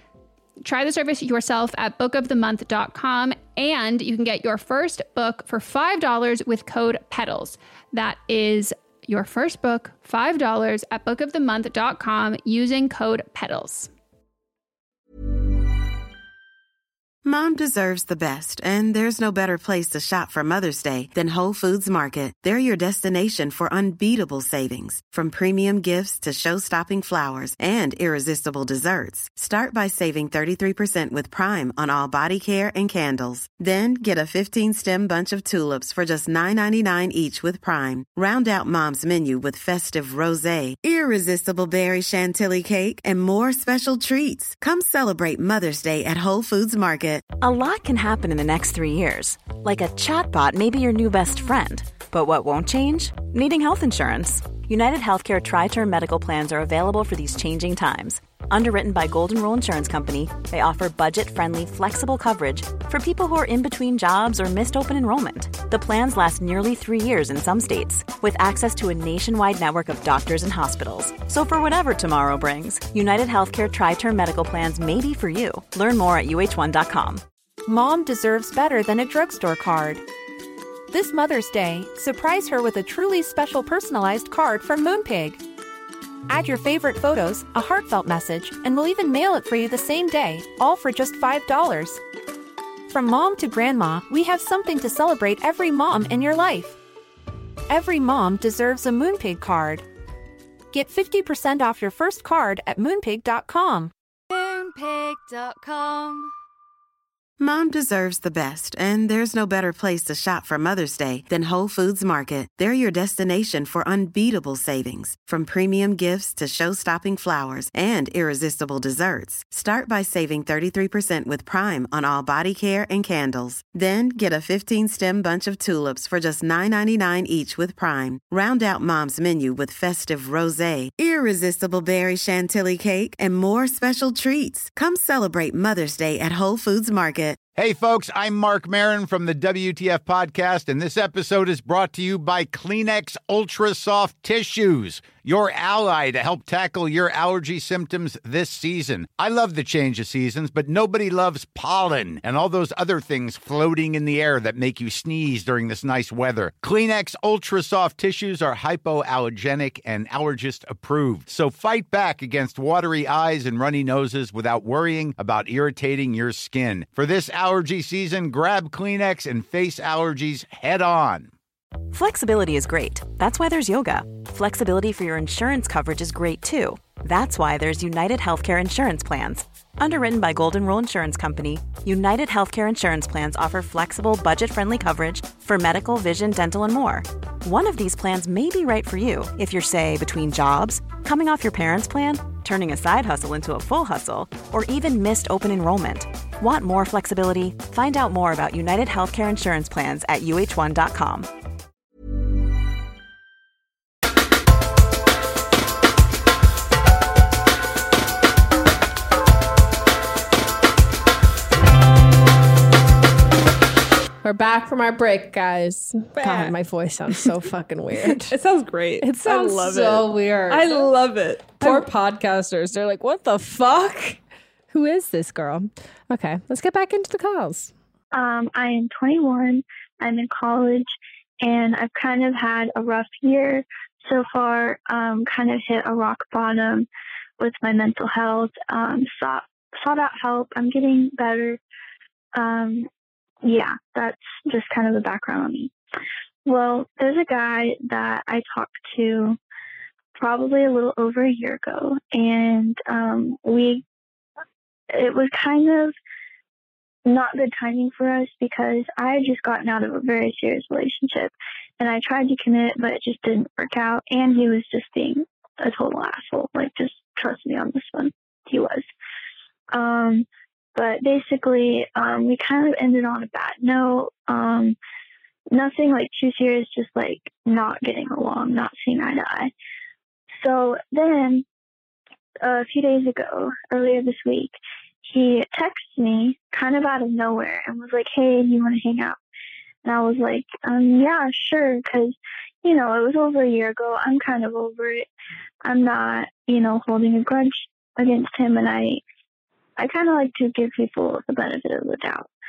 Try the service yourself at bookofthemonth.com, and you can get your first book for $5 with code PETALS. That is your first book $5 at bookofthemonth.com using code PEDALS. Mom deserves the best, and there's no better place to shop for Mother's Day than Whole Foods Market. They're your destination for unbeatable savings, from premium gifts to show-stopping flowers and irresistible desserts. Start by saving 33% with Prime on all body care and candles. Then get a 15-stem bunch of tulips for just $9.99 each with Prime. Round out Mom's menu with festive rosé, irresistible berry chantilly cake, and more special treats. Come celebrate Mother's Day at Whole Foods Market. A lot can happen in the next 3 years. Like a chatbot may be your new best friend. But what won't change? Needing health insurance. United Healthcare Tri-Term Medical Plans are available for these changing times. Underwritten by Golden Rule Insurance Company, they offer budget-friendly, flexible coverage for people who are in between jobs or missed open enrollment. The plans last nearly 3 years in some states, with access to a nationwide network of doctors and hospitals. So for whatever tomorrow brings, United Healthcare Tri-Term Medical Plans may be for you. Learn more at uh1.com. Mom deserves better than a drugstore card. This Mother's Day, surprise her with a truly special personalized card from Moonpig. Add your favorite photos, a heartfelt message, and we'll even mail it for you the same day, all for just $5. From mom to grandma, we have something to celebrate every mom in your life. Every mom deserves a Moonpig card. Get 50% off your first card at moonpig.com. Moonpig.com. Mom deserves the best, and there's no better place to shop for Mother's Day than Whole Foods Market. They're your destination for unbeatable savings, from premium gifts to show-stopping flowers and irresistible desserts. Start by saving 33% with Prime on all body care and candles. Then get a 15-stem bunch of tulips for just $9.99 each with Prime. Round out Mom's menu with festive rosé, irresistible berry chantilly cake, and more special treats. Come celebrate Mother's Day at Whole Foods Market. Hey, folks, I'm Mark Maron from the WTF Podcast, and this episode is brought to you by Kleenex Ultra Soft Tissues, your ally to help tackle your allergy symptoms this season. I love the change of seasons, but nobody loves pollen and all those other things floating in the air that make you sneeze during this nice weather. Kleenex Ultra Soft Tissues are hypoallergenic and allergist approved, so fight back against watery eyes and runny noses without worrying about irritating your skin. For this allergy season, grab Kleenex and face allergies head on. Flexibility is great. That's why there's yoga. Flexibility for your insurance coverage is great too. That's why there's United Healthcare Insurance Plans. Underwritten by Golden Rule Insurance Company, United Healthcare Insurance Plans offer flexible, budget-friendly coverage for medical, vision, dental, and more. One of these plans may be right for you if you're, say, between jobs, coming off your parents' plan, turning a side hustle into a full hustle, or even missed open enrollment. Want more flexibility? Find out more about United Healthcare Insurance Plans at uh1.com. We're back from our break, guys. God, my voice sounds so fucking weird. It sounds great. It sounds so weird. I love it. Poor podcasters. They're like, what the fuck? Who is this girl? Okay, let's get back into the calls. I am 21. I'm in college, and I've kind of had a rough year so far. Kind of hit a rock bottom with my mental health. Sought out help. I'm getting better. Yeah, that's just kind of the background on me. Well, there's a guy that I talked to probably a little over a year ago, and it was kind of not good timing for us because I had just gotten out of a very serious relationship, and I tried to commit, but it just didn't work out, and he was just being a total asshole. Like, just trust me on this one. He was. But basically, we kind of ended on a bad note. Nothing like too serious, just like not getting along, not seeing eye to eye. So then a few days ago, earlier this week, he texted me kind of out of nowhere and was like, hey, do you want to hang out? And I was like, yeah, sure. Because, it was over a year ago. I'm kind of over it. I'm not, holding a grudge against him. And I kind of like to give people the benefit of the doubt.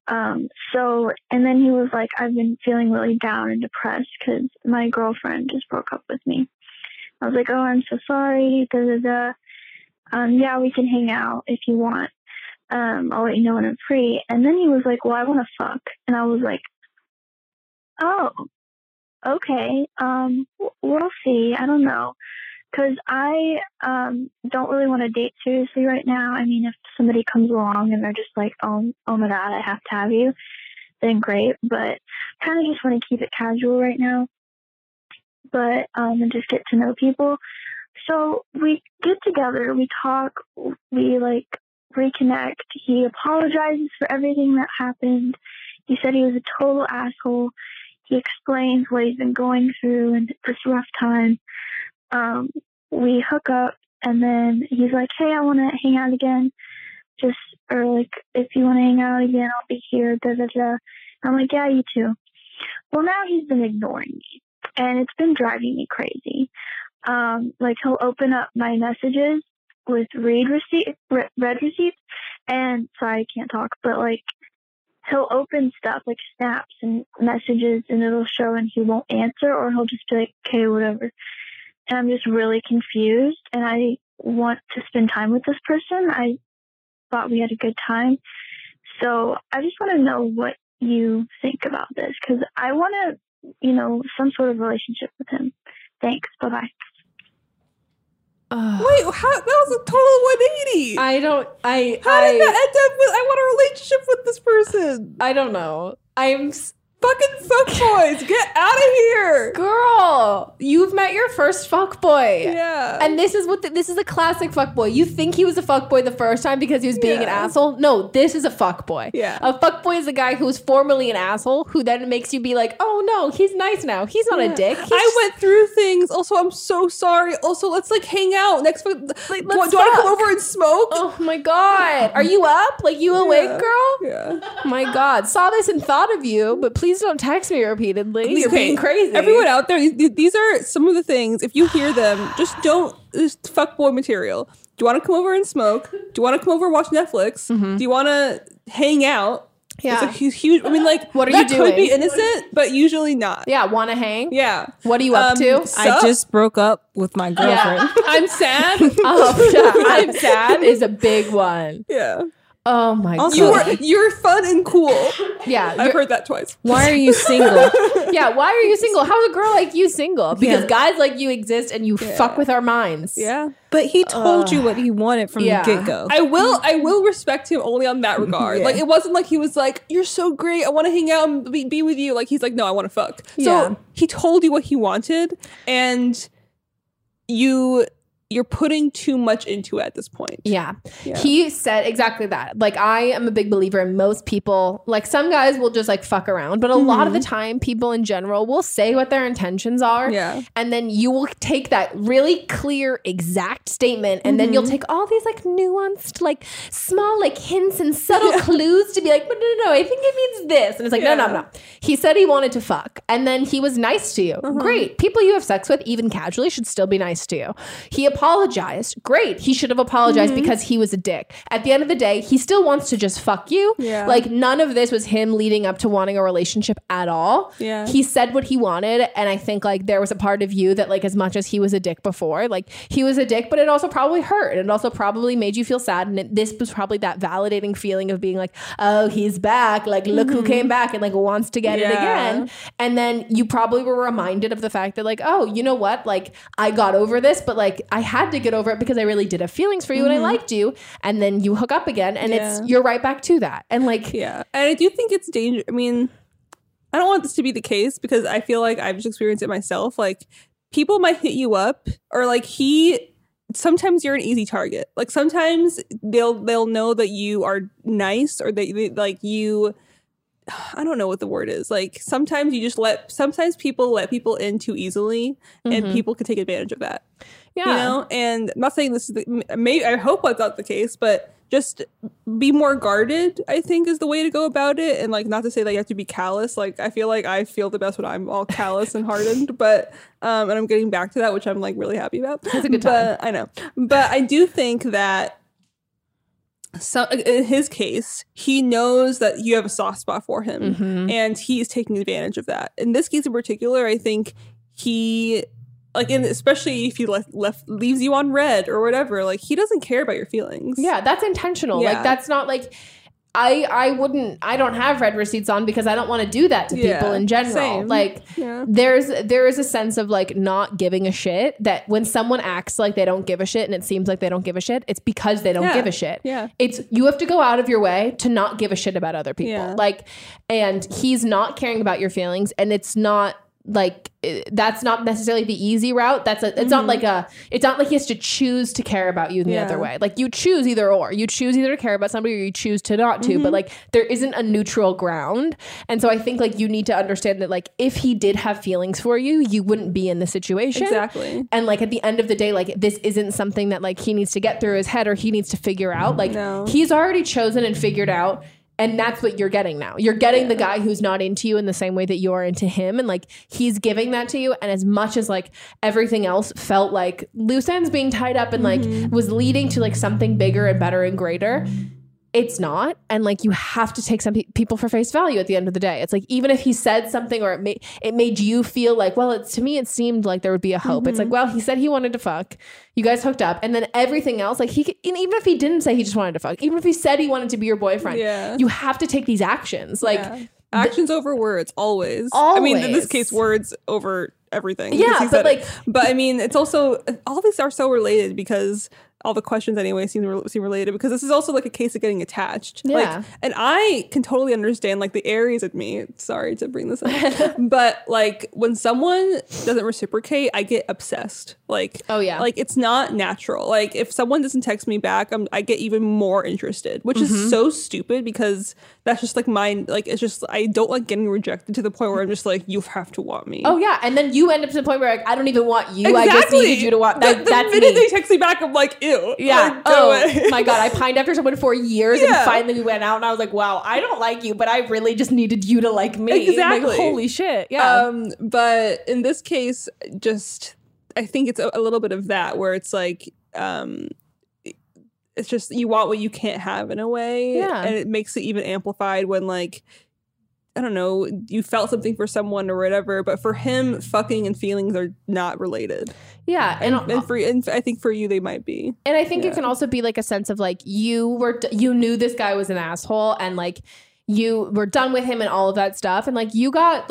And then he was like, I've been feeling really down and depressed because my girlfriend just broke up with me. I was like, oh, I'm so sorry. Yeah, we can hang out if you want. I'll let you know when I'm free. And then he was like, well, I want to fuck. And I was like, oh, okay. We'll see. I don't know. Because I don't really want to date seriously right now. I mean, if somebody comes along and they're just like, oh my God, I have to have you, then great. But kind of just want to keep it casual right now. But and just get to know people. So we get together, we talk, we like reconnect. He apologizes for everything that happened. He said he was a total asshole. He explains what he's been going through and this rough time. We hook up, and then he's like, hey, I want to hang out again. Or like, if you want to hang out again, I'll be here, I'm like, yeah, you too. Well, now he's been ignoring me, and it's been driving me crazy. Like, he'll open up my messages with read receipts, and sorry, I can't talk, but like, he'll open stuff like snaps and messages, and it'll show, and he won't answer, or he'll just be like, okay, whatever. And I'm just really confused, and I want to spend time with this person. I thought we had a good time. So I just want to know what you think about this, because I want to, some sort of relationship with him. Thanks. Bye-bye. Wait, that was a total 180. How did that end up with, I want a relationship with this person? I don't know. Fucking fuckboys, get out of here, girl. You've met your first fuckboy. Yeah, and this is a classic fuckboy. You think he was a fuckboy the first time because he was being an asshole? No, this is a fuckboy. Yeah, a fuckboy is a guy who was formerly an asshole who then makes you be like, oh no, he's nice now. He's not a dick. I went through things. Also, I'm so sorry. Also, let's like hang out next. Do you want to come over and smoke? Oh my God, are you up? Like, you awake, girl? Yeah. Oh my God, saw this and thought of you, but please don't text me repeatedly. You're being crazy. Everyone out there, these are some of the things. If you hear them, just fuckboy material. Do you want to come over and smoke? Do you want to come over and watch Netflix? Mm-hmm. Do you want to hang out? Yeah. It's a huge. I mean, like, what are you doing? Could be innocent, but usually not. Yeah, want to hang? Yeah. What are you up to? I just broke up with my girlfriend. Yeah. I'm sad. I'm sad is a big one. Yeah. Oh my God. You're fun and cool. Yeah. I've heard that twice. Why are you single? Yeah, why are you single? How's a girl like you single? Because guys like you exist and you fuck with our minds. Yeah. But he told you what he wanted from the get-go. I will respect him only on that regard. Like, it wasn't like he was like, you're so great, I want to hang out and be with you. Like, he's like, no, I want to fuck. So he told you what he wanted, and you're putting too much into it at this point. Yeah. He said exactly that. Like, I am a big believer in most people. Like, some guys will just like fuck around, but a lot of the time people in general will say what their intentions are. Yeah. And then you will take that really clear, exact statement, and then you'll take all these like nuanced, like small, like hints and subtle clues to be like, but no, I think it means this. And it's like, no. He said he wanted to fuck, and then he was nice to you. Great. People you have sex with, even casually, should still be nice to you. He apologized. Great. He should have apologized because he was a dick. At the end of the day, he still wants to just fuck you. Yeah. Like, none of this was him leading up to wanting a relationship at all. Yeah. He said what he wanted, and I think like there was a part of you that, like, as much as he was a dick before, like, he was a dick, but it also probably hurt. It also probably made you feel sad, and this was probably that validating feeling of being like, oh, he's back. Like, look who came back and like wants to get it again. And then you probably were reminded of the fact that like, oh, you know what? Like, I got over this, but like I had to get over it because I really did have feelings for you and I liked you. And then you hook up again, and you're right back to that. And like, and I do think it's dangerous. I mean, I don't want this to be the case because I feel like I've just experienced it myself. Like, people might hit you up, or like sometimes you're an easy target. Like, sometimes they'll know that you are nice, or they like you. I don't know what the word is. Like, sometimes sometimes people let people in too easily, and people can take advantage of that. Yeah. You know, and I'm not saying this is maybe I hope that's not the case, but just be more guarded, I think, is the way to go about it. And like, not to say that you have to be callous. Like, I feel like I feel the best when I'm all callous and hardened, but and I'm getting back to that, which I'm like really happy about. It's a good time. I know. But I do think that So in his case, he knows that you have a soft spot for him, and he's taking advantage of that. In this case in particular, I think he, like, and especially if he leaves you on red or whatever, like, he doesn't care about your feelings. Yeah, that's intentional. Like, that's not like I don't have read receipts on because I don't want to do that to people in general. Same. Like there is a sense of like not giving a shit, that when someone acts like they don't give a shit and it seems like they don't give a shit, it's because they don't give a shit. Yeah. It's, you have to go out of your way to not give a shit about other people. Yeah. Like, and he's not caring about your feelings, and it's not like, that's not necessarily the easy route. It's not like he has to choose to care about you in the other way. Like, you choose either or. You choose either to care about somebody or you choose to not to, but like there isn't a neutral ground. And so I think like you need to understand that like if he did have feelings for you, you wouldn't be in the situation. Exactly. And like at the end of the day, like this isn't something that like he needs to get through his head or he needs to figure out. Like he's already chosen and figured out. And that's what you're getting now. You're getting the guy who's not into you in the same way that you're into him. And like, he's giving that to you. And as much as like everything else felt like loose ends being tied up and like was leading to like something bigger and better and greater, it's not. And like, you have to take some people for face value at the end of the day. It's like, even if he said something or it made you feel like, well, to me, it seemed like there would be a hope. It's like, well, he said he wanted to fuck. You guys hooked up. And then everything else, like even if he didn't say he just wanted to fuck, even if he said he wanted to be your boyfriend, you have to take these actions. Like actions over words, always. I mean, in this case, words over everything. Yeah, but I mean, it's also, all these are so related because all the questions anyway seem related, because this is also like a case of getting attached. Yeah. Like, and I can totally understand like the Aries in me. Sorry to bring this up. But like when someone doesn't reciprocate, I get obsessed. Like, oh yeah. Like it's not natural. Like if someone doesn't text me back, I get even more interested, which is so stupid because that's just like mine. Like, it's just, I don't like getting rejected to the point where I'm just like, you have to want me. Oh yeah. And then you end up to the point where like, I don't even want you. Exactly. I just needed you to want. The That's minute me. they text me back, I'm like, ew. Yeah. Like, go away. My God. I pined after someone for years and finally we went out and I was like, wow, I don't like you, but I really just needed you to like me. Exactly. Like, holy shit. Yeah. But in this case, just, I think it's a little bit of that where it's like, it's just, you want what you can't have in a way. Yeah. And it makes it even amplified when like, I don't know, you felt something for someone or whatever, but for him, fucking and feelings are not related. Yeah. And I think for you, they might be. And I think it can also be like a sense of like, you knew this guy was an asshole and like, you were done with him and all of that stuff. And like, you got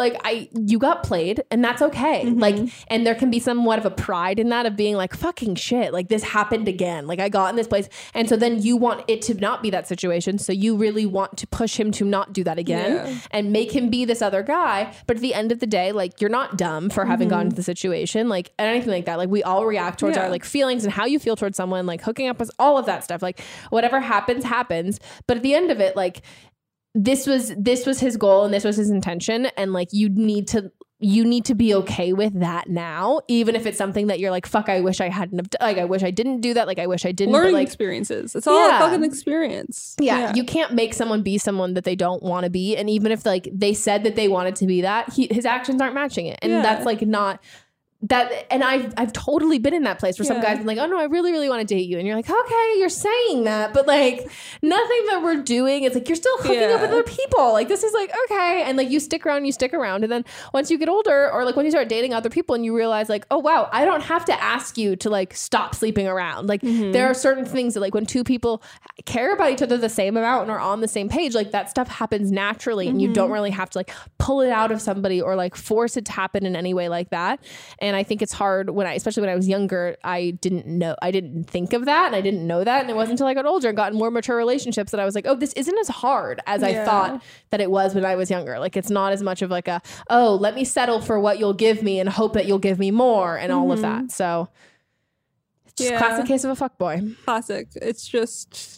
played and that's okay. Like, and there can be somewhat of a pride in that of being like, fucking shit. Like this happened again. Like I got in this place. And so then you want it to not be that situation. So you really want to push him to not do that again and make him be this other guy. But at the end of the day, like you're not dumb for having gotten into the situation. Like anything like that. Like we all react towards our like feelings and how you feel towards someone, like hooking up with all of that stuff. Like whatever happens. But at the end of it, like, this was his goal and this was his intention, and like you need to be okay with that now, even if it's something that you're like, fuck, I wish I hadn't have like I wish I didn't do that, like I wish I didn't. Learning like, experiences, it's all a fucking experience. Yeah, you can't make someone be someone that they don't want to be, and even if like they said that they wanted to be that, his actions aren't matching it, and that's like not that. And I've totally been in that place where some guys been like, oh no, I really, really want to date you. And you're like, okay, you're saying that, but like nothing that we're doing, it's like, you're still hooking up with other people. Like this is like, okay. And like you stick around. And then once you get older or like when you start dating other people and you realize like, oh wow, I don't have to ask you to like stop sleeping around. Like there are certain things that like when two people care about each other the same amount and are on the same page, like that stuff happens naturally and you don't really have to like pull it out of somebody or like force it to happen in any way like that. And I think it's hard especially when I was younger, I didn't think of that and I didn't know that. And it wasn't until I got older and got in more mature relationships that I was like, oh, this isn't as hard as I thought that it was when I was younger. Like it's not as much of like let me settle for what you'll give me and hope that you'll give me more and all of that. So it's just classic case of a fuckboy. Classic. It just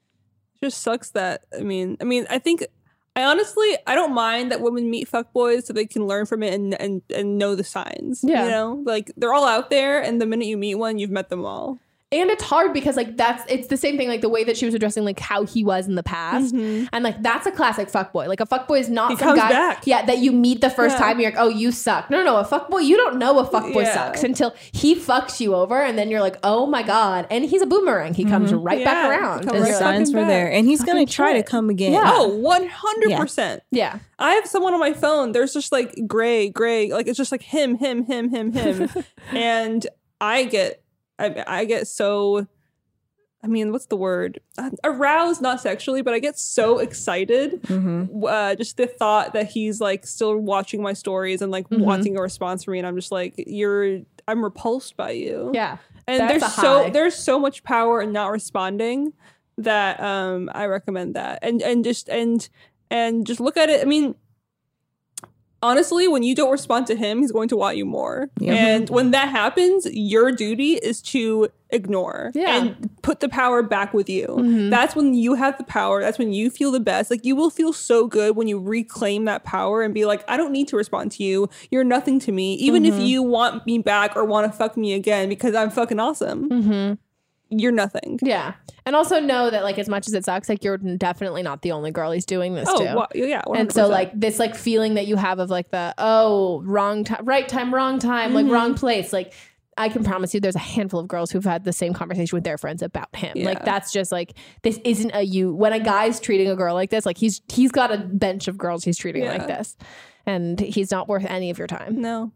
sucks that, I mean, I think, I don't mind that women meet fuckboys so they can learn from it and know the signs. Yeah. You know, like they're all out there, and the minute you meet one, you've met them all. And it's hard because like it's the same thing, like the way that she was addressing like how he was in the past. And like that's a classic fuckboy. Like a fuckboy is not some guy that you meet the first time, you're like, oh, you suck. No, a fuckboy, you don't know a fuckboy sucks until he fucks you over, and then you're like, oh my God. And he's a boomerang. He comes right back around. The signs were there. And he's gonna try to come again. Yeah. Oh, 100%. Yeah. I have someone on my phone, there's just like gray, like it's just like him. And I get so, I mean, what's the word? Aroused, not sexually, but I get so excited. Just the thought that he's like still watching my stories and like wanting a response from me. And I'm just like, I'm repulsed by you. Yeah. And there's so much power in not responding that I recommend that. And just look at it. I mean, honestly, when you don't respond to him, he's going to want you more. And when that happens, your duty is to ignore and put the power back with you. That's when you have the power. That's when you feel the best. Like, you will feel so good when you reclaim that power and be like, I don't need to respond to you. You're nothing to me. Even if you want me back or want to fuck me again because I'm fucking awesome. You're nothing. Yeah. And also know that, like, as much as it sucks, like, you're definitely not the only girl he's doing this to. Yeah, 100%. And so, like, this, like, feeling that you have of, like, the, wrong time, right time, wrong time, like, wrong place. Like, I can promise you there's a handful of girls who've had the same conversation with their friends about him. Yeah. Like, that's just, like, this isn't a you. When a guy's treating a girl like this, like, he's got a bench of girls he's treating like this. And he's not worth any of your time. No.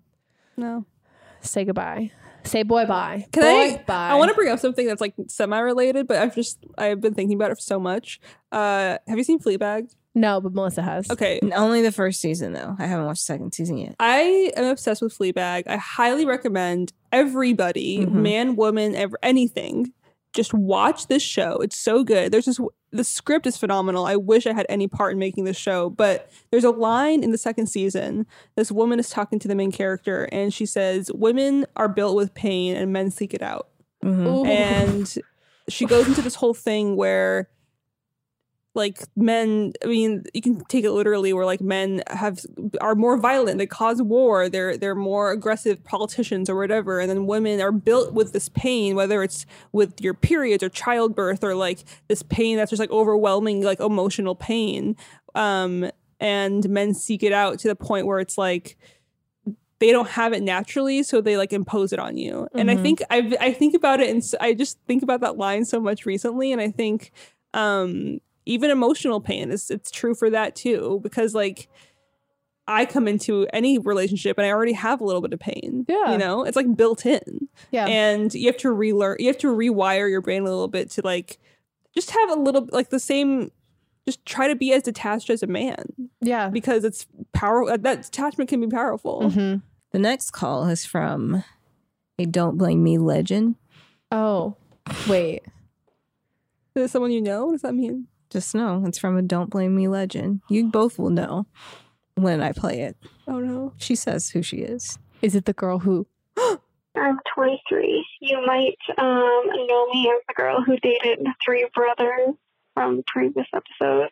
Say goodbye. Say boy bye. Bye. I want to bring up something that's like semi-related, but I've been thinking about it so much. Have you seen Fleabag? No, but Melissa has. Okay. Only the first season, though. I haven't watched the second season yet. I am obsessed with Fleabag. I highly recommend everybody, man, woman, anything, just watch this show. It's so good. The script is phenomenal. I wish I had any part in making this show, but there's a line in the second season. This woman is talking to the main character and she says, women are built with pain and men seek it out. And she goes into this whole thing where, like, men, I mean, you can take it literally, where like men are more violent, they cause war, they're more aggressive politicians or whatever, and then women are built with this pain, whether it's with your periods or childbirth or like this pain that's just like overwhelming, like emotional pain, and men seek it out to the point where it's like they don't have it naturally, so they like impose it on you. And I think I think about it, and I just think about that line so much recently, and I think even emotional pain it's true for that too, because like I come into any relationship and I already have a little bit of pain. You know, it's like built in. And you have to rewire your brain a little bit to like just have a little like the same, just try to be as detached as a man. Because it's power, that detachment can be powerful. The next call is from a Don't Blame Me legend. Oh, wait. Is it someone you know? What does that mean? Just know it's from a Don't Blame Me legend. You both will know when I play it. Oh no. She says who she is. Is it the girl who? I'm 23. You might know me as the girl who dated 3 brothers from previous episodes.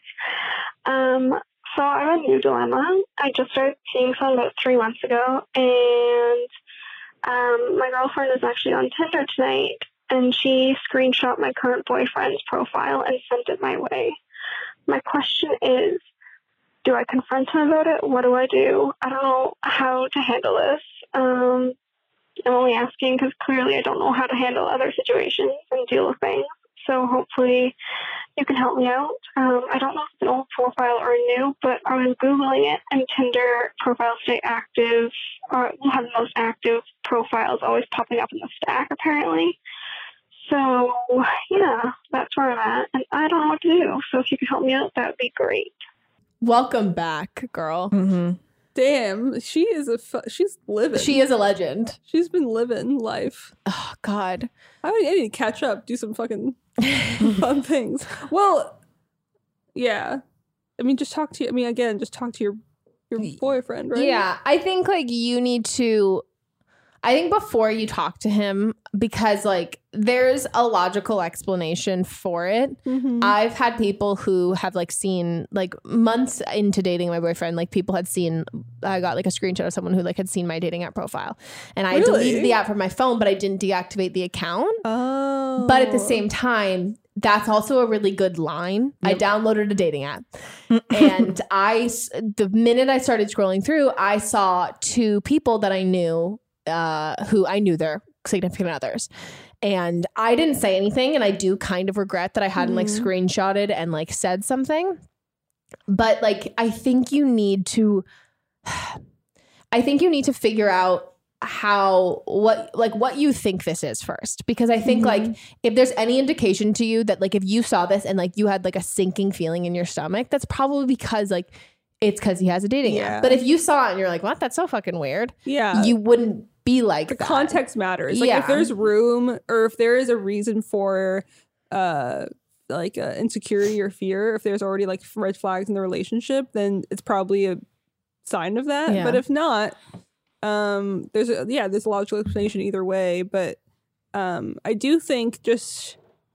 So I have a new dilemma. I just started seeing someone about 3 months ago, and my girlfriend is actually on Tinder tonight. And she screenshot my current boyfriend's profile and sent it my way. My question is, do I confront him about it? What do I do? I don't know how to handle this. I'm only asking because clearly I don't know how to handle other situations and deal with things. So hopefully you can help me out. I don't know if it's an old profile or new, but I was Googling it, and Tinder profiles stay active, or will have the most active profiles always popping up in the stack, apparently. So, yeah, that's where I'm at, and I don't know what to do. So if you could help me out, that would be great. Welcome back, girl. Damn, she's living. She is a legend. She's been living life. Oh, God. I need to catch up, do some fucking fun things. Well, yeah. I mean, just talk to your boyfriend, right? Yeah, I think, like, you need to... I think before you talk to him, because like there's a logical explanation for it. I've had people who have like seen, like, months into dating my boyfriend, like people had seen, I got like a screenshot of someone who like had seen my dating app profile, and I deleted the app from my phone, but I didn't deactivate the account. Oh. But at the same time, that's also a really good line. Yep. I downloaded a dating app. And the minute I started scrolling through, I saw 2 people that I knew who I knew their significant others. And I didn't say anything. And I do kind of regret that I hadn't like screenshotted and like said something. But like, I think you need to figure out what you think this is first, because I think like if there's any indication to you that like if you saw this and like you had like a sinking feeling in your stomach, that's probably because like it's because he has a dating app. But if you saw it and you're like, what, that's so fucking weird, you wouldn't be like the that. Context matters. Like if there's room or if there is a reason for insecurity or fear, if there's already like red flags in the relationship, then it's probably a sign of that. But if not, there's a logical explanation either way. But I do think just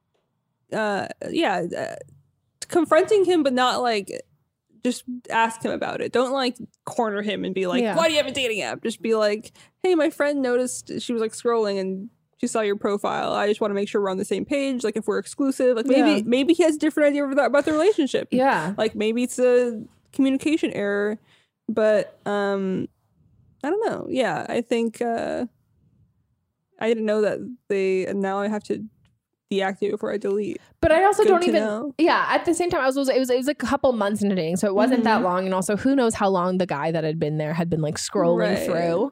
confronting him, but not like just ask him about it. Don't like corner him and be like, why do you have a dating app? Just be like, hey, my friend noticed she was like scrolling and she saw your profile. I just want to make sure we're on the same page. Like if we're exclusive, like maybe he has a different idea about the relationship. Yeah. Like maybe it's a communication error, but I don't know. Yeah. I think I didn't know that now I have to deactivate before I delete. But I also don't even know. At the same time it was like a couple months into dating, so it wasn't that long, and also who knows how long the guy that had been there had been like scrolling through.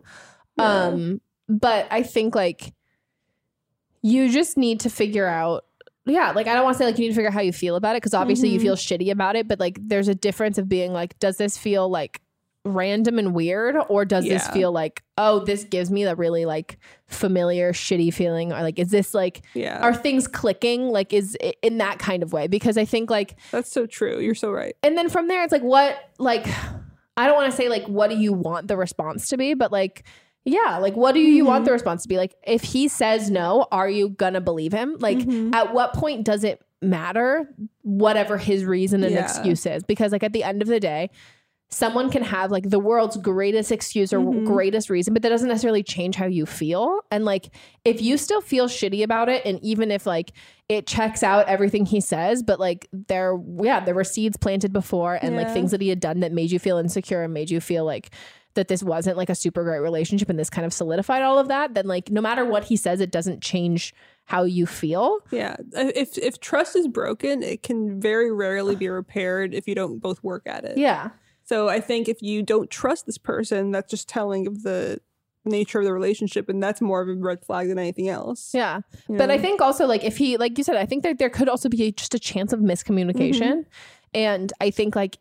But I think like you just need to figure out like I don't want to say like you need to figure out how you feel about it, because obviously you feel shitty about it, but like there's a difference of being like, does this feel like random and weird, or does this feel like, oh, this gives me the really like familiar shitty feeling, or like is this like are things clicking, like is it in that kind of way? Because I think like that's so true, you're so right. And then from there it's like, what, like I don't want to say like what do you want the response to be, but like like what do you want the response to be? Like if he says no, are you gonna believe him? Like at what point does it matter whatever his reason and excuse is? Because like at the end of the day, someone can have like the world's greatest excuse or greatest reason, but that doesn't necessarily change how you feel. And like, if you still feel shitty about it, and even if like it checks out everything he says, but like there were seeds planted before, and like things that he had done that made you feel insecure and made you feel like that this wasn't like a super great relationship, and this kind of solidified all of that, then like no matter what he says, it doesn't change how you feel. Yeah. If trust is broken, it can very rarely be repaired if you don't both work at it. Yeah. So I think if you don't trust this person, that's just telling of the nature of the relationship, and that's more of a red flag than anything else. Yeah. But I think also like if he, like you said, I think that there could also be just a chance of miscommunication. And I think like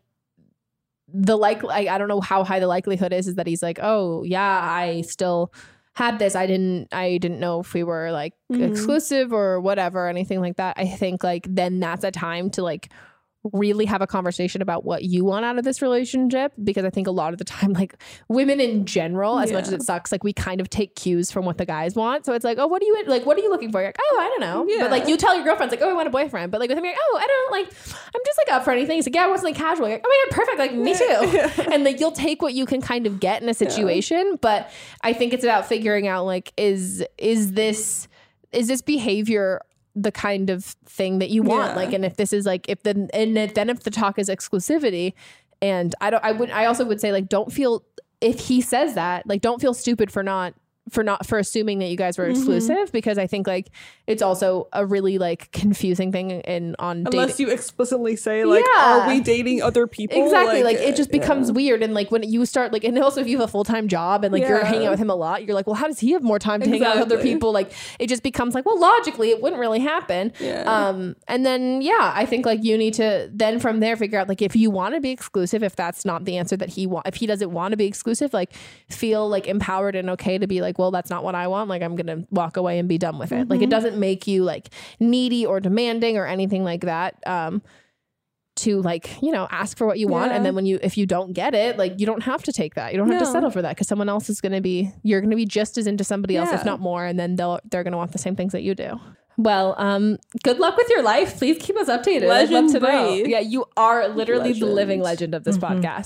I don't know how high the likelihood is that he's like, oh yeah, I still had this. I didn't know if we were like exclusive or whatever, anything like that. I think like then that's a time to like really have a conversation about what you want out of this relationship, because I think a lot of the time like women in general, as much as it sucks, like we kind of take cues from what the guys want. So it's like, oh, what are you looking for? You're like, oh, I don't know. But like you tell your girlfriends like, oh, I want a boyfriend, but like with him you're like, oh, I don't like, I'm just like up for anything. He's like, yeah, I want something casual. You're like, oh my god, perfect, like me too. And like you'll take what you can kind of get in a situation. But I think it's about figuring out like is this behavior the kind of thing that you want, like, and if this is like if the talk is exclusivity, and I also would say like don't feel, if he says that, like don't feel stupid for assuming that you guys were exclusive, because I think like it's also a really like confusing thing unless you explicitly say like, are we dating other people? Exactly. Like it just becomes weird. And like when you start like, and also if you have a full-time job and like you're hanging out with him a lot, you're like, well, how does he have more time to hang out with other people? Like it just becomes like, well, logically it wouldn't really happen. And then I think like you need to then from there figure out like if you want to be exclusive, if that's not the answer that if he doesn't want to be exclusive, like feel like empowered and okay to be like, well, that's not what I want. Like I'm gonna walk away and be done with it. Like it doesn't make you like needy or demanding or anything like that, to like, you know, ask for what you want. And then if you don't get it, like you don't have to take that. You don't have to settle for that, because someone else you're gonna be just as into somebody else, if not more, and then they're gonna want the same things that you do. Well, good luck with your life. Please keep us updated. I'd love to know. Yeah, you are literally the living legend of this podcast.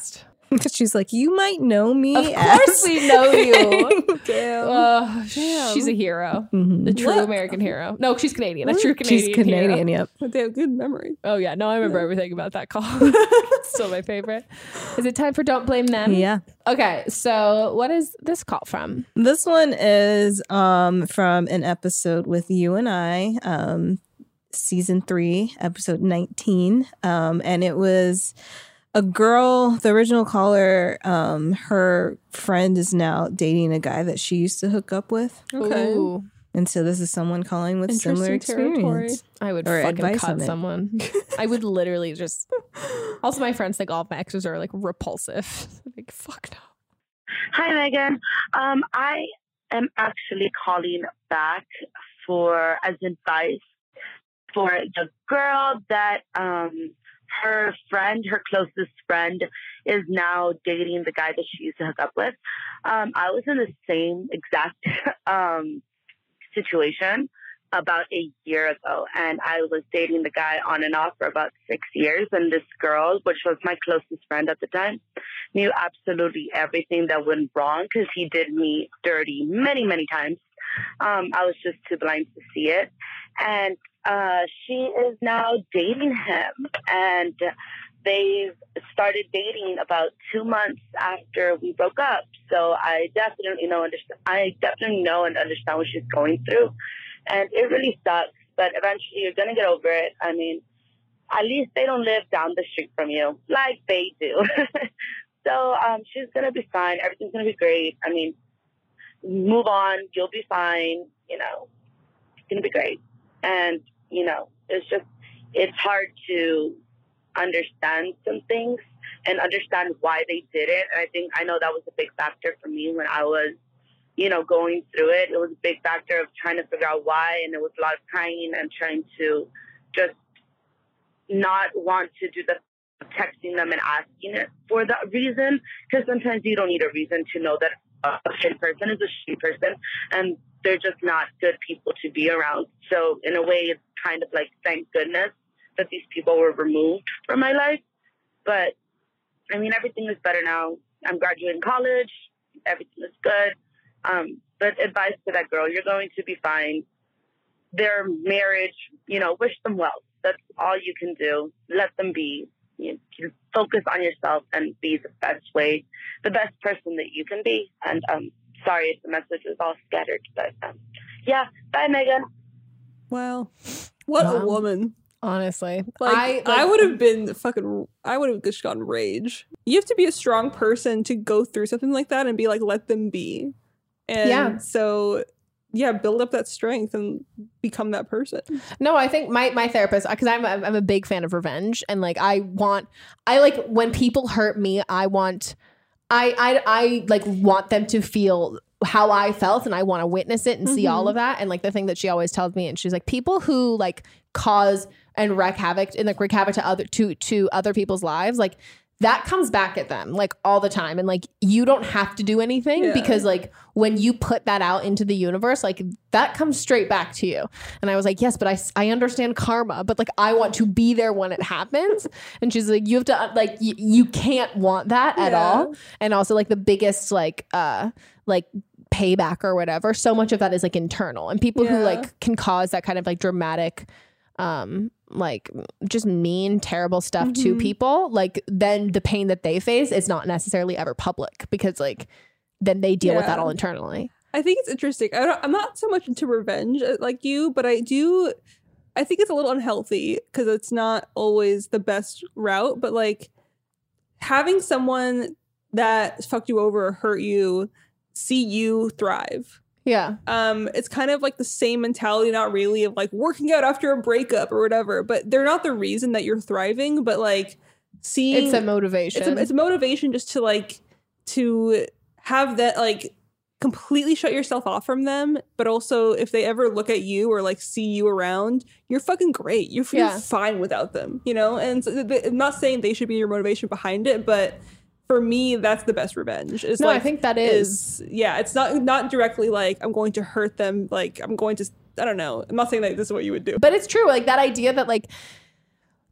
She's like, you might know me. Of course we know you. Damn. She's a hero. Mm-hmm. A true American hero. No, she's Canadian. A true Canadian. She's Canadian, hero. yep. They have good memory. Oh, yeah. No, I remember everything about that call. Still my favorite. Is it time for Don't Blame Them? Yeah. Okay, so what is this call from? This one is from an episode with you and I, season 3, episode 19. And it was a girl, the original caller, her friend is now dating a guy that she used to hook up with. Okay. Ooh. And so this is someone calling with similar experience. I would or fucking advice cut on it. someone. I would literally just... Also, my friends think all of my exes are, like, repulsive. Like, fuck no. Hi, Megan. I am actually calling back as advice for the girl that her closest friend, is now dating the guy that she used to hook up with. I was in the same exact situation about a year ago, and I was dating the guy on and off for about 6 years, and this girl, which was my closest friend at the time, knew absolutely everything that went wrong because he did me dirty many, many times. I was just too blind to see it. And she is now dating him, and they've started dating about 2 months after we broke up. So I definitely know and understand what she's going through. And it really sucks, but eventually you're going to get over it. I mean, at least they don't live down the street from you like they do. So she's going to be fine. Everything's going to be great. I mean, move on. You'll be fine. You know, it's going to be great. And, you know, it's hard to understand some things and understand why they did it. And I know that was a big factor for me when I was, you know, going through it. It was a big factor of trying to figure out why. And it was a lot of crying and trying to just not want to do the texting them and asking it for that reason. Because sometimes you don't need a reason to know that a shitty person is a shitty person. And they're just not good people to be around. So in a way, it's kind of like, thank goodness that these people were removed from my life. But I mean, everything is better now. I'm graduating college. Everything is good. But advice to that girl, you're going to be fine. Their marriage, you know, wish them well. That's all you can do. Let them be. You focus on yourself and be the best person that you can be. And sorry if the message was all scattered, but yeah. Bye, Megan. Wow. What a woman. Honestly. I would have been I would have just gone rage. You have to be a strong person to go through something like that and be like, let them be. And so, yeah, build up that strength and become that person. No, I think my therapist, because I'm a big fan of revenge, and like I like when people hurt me, I like want them to feel how I felt, and I want to witness it and see all of that. And like the thing that she always tells me, and she's like, people who like cause and wreak havoc to other people's lives, like that comes back at them like all the time. And like you don't have to do anything because like when you put that out into the universe, like that comes straight back to you. And I was like, yes, but I understand karma, but like I want to be there when it happens. And she's like, you have to like you can't want that at all. And also like the biggest like payback or whatever, so much of that is like internal, and people who like can cause that kind of like dramatic like just mean, terrible stuff to people, like then the pain that they face is not necessarily ever public, because like then they deal with that all internally. I think it's interesting. I'm not so much into revenge like you, but I think it's a little unhealthy because it's not always the best route. But like having someone that fucked you over or hurt you see you thrive. Yeah. It's kind of like the same mentality, not really, of like working out after a breakup or whatever, but they're not the reason that you're thriving, but like seeing it's a motivation. It's a motivation just to like to have that like completely shut yourself off from them, but also if they ever look at you or like see you around, you're fucking great. You're fine without them, you know? And so I'm not saying they should be your motivation behind it, but for me, that's the best revenge. I think that is. It's not directly like I'm going to hurt them. Like I'm going to, I don't know. I'm not saying that this is what you would do. But it's true. Like that idea that like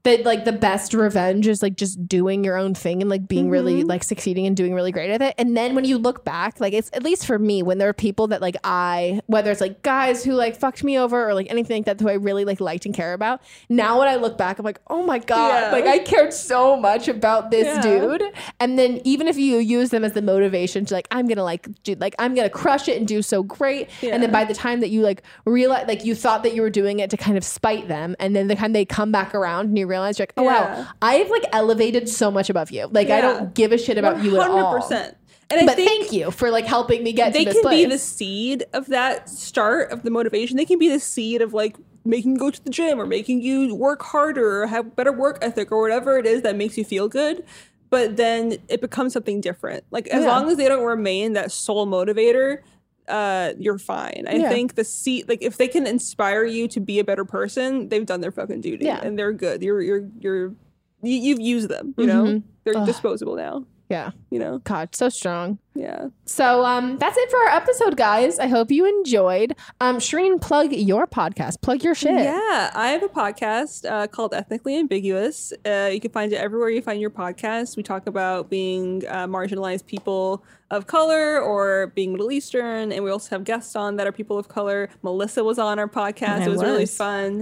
that like the best revenge is like just doing your own thing and like being really like succeeding and doing really great at it. And then when you look back, like it's, at least for me, when there are people that like whether it's like guys who like fucked me over or like anything like that who I really like liked and care about, now when I look back, I'm like, oh my God, like I cared so much about this dude. And then even if you use them as the motivation to like, I'm gonna like do, like I'm gonna crush it and do so great. And then by the time that you like realize, like you thought that you were doing it to kind of spite them, and then the time they come back around and you realize you're like, oh wow, I've like elevated so much above you. Like I don't give a shit about you at all. 100%. And I think thank you for like helping me get to this place. They can be the seed of that start of the motivation. They can be the seed of like making you go to the gym or making you work harder or have better work ethic or whatever it is that makes you feel good. But then it becomes something different. Like as long as they don't remain that sole motivator, you're fine. I think the seed, like if they can inspire you to be a better person, they've done their fucking duty and they're good. You've used them, you know? They're disposable now. Yeah. You know? God, so strong. Yeah. So that's it for our episode, guys. I hope you enjoyed. Shireen, plug your podcast. Plug your shit. Yeah. I have a podcast called Ethnically Ambiguous. You can find it everywhere you find your podcast. We talk about being marginalized people of color or being Middle Eastern. And we also have guests on that are people of color. Melissa was on our podcast. It was really fun.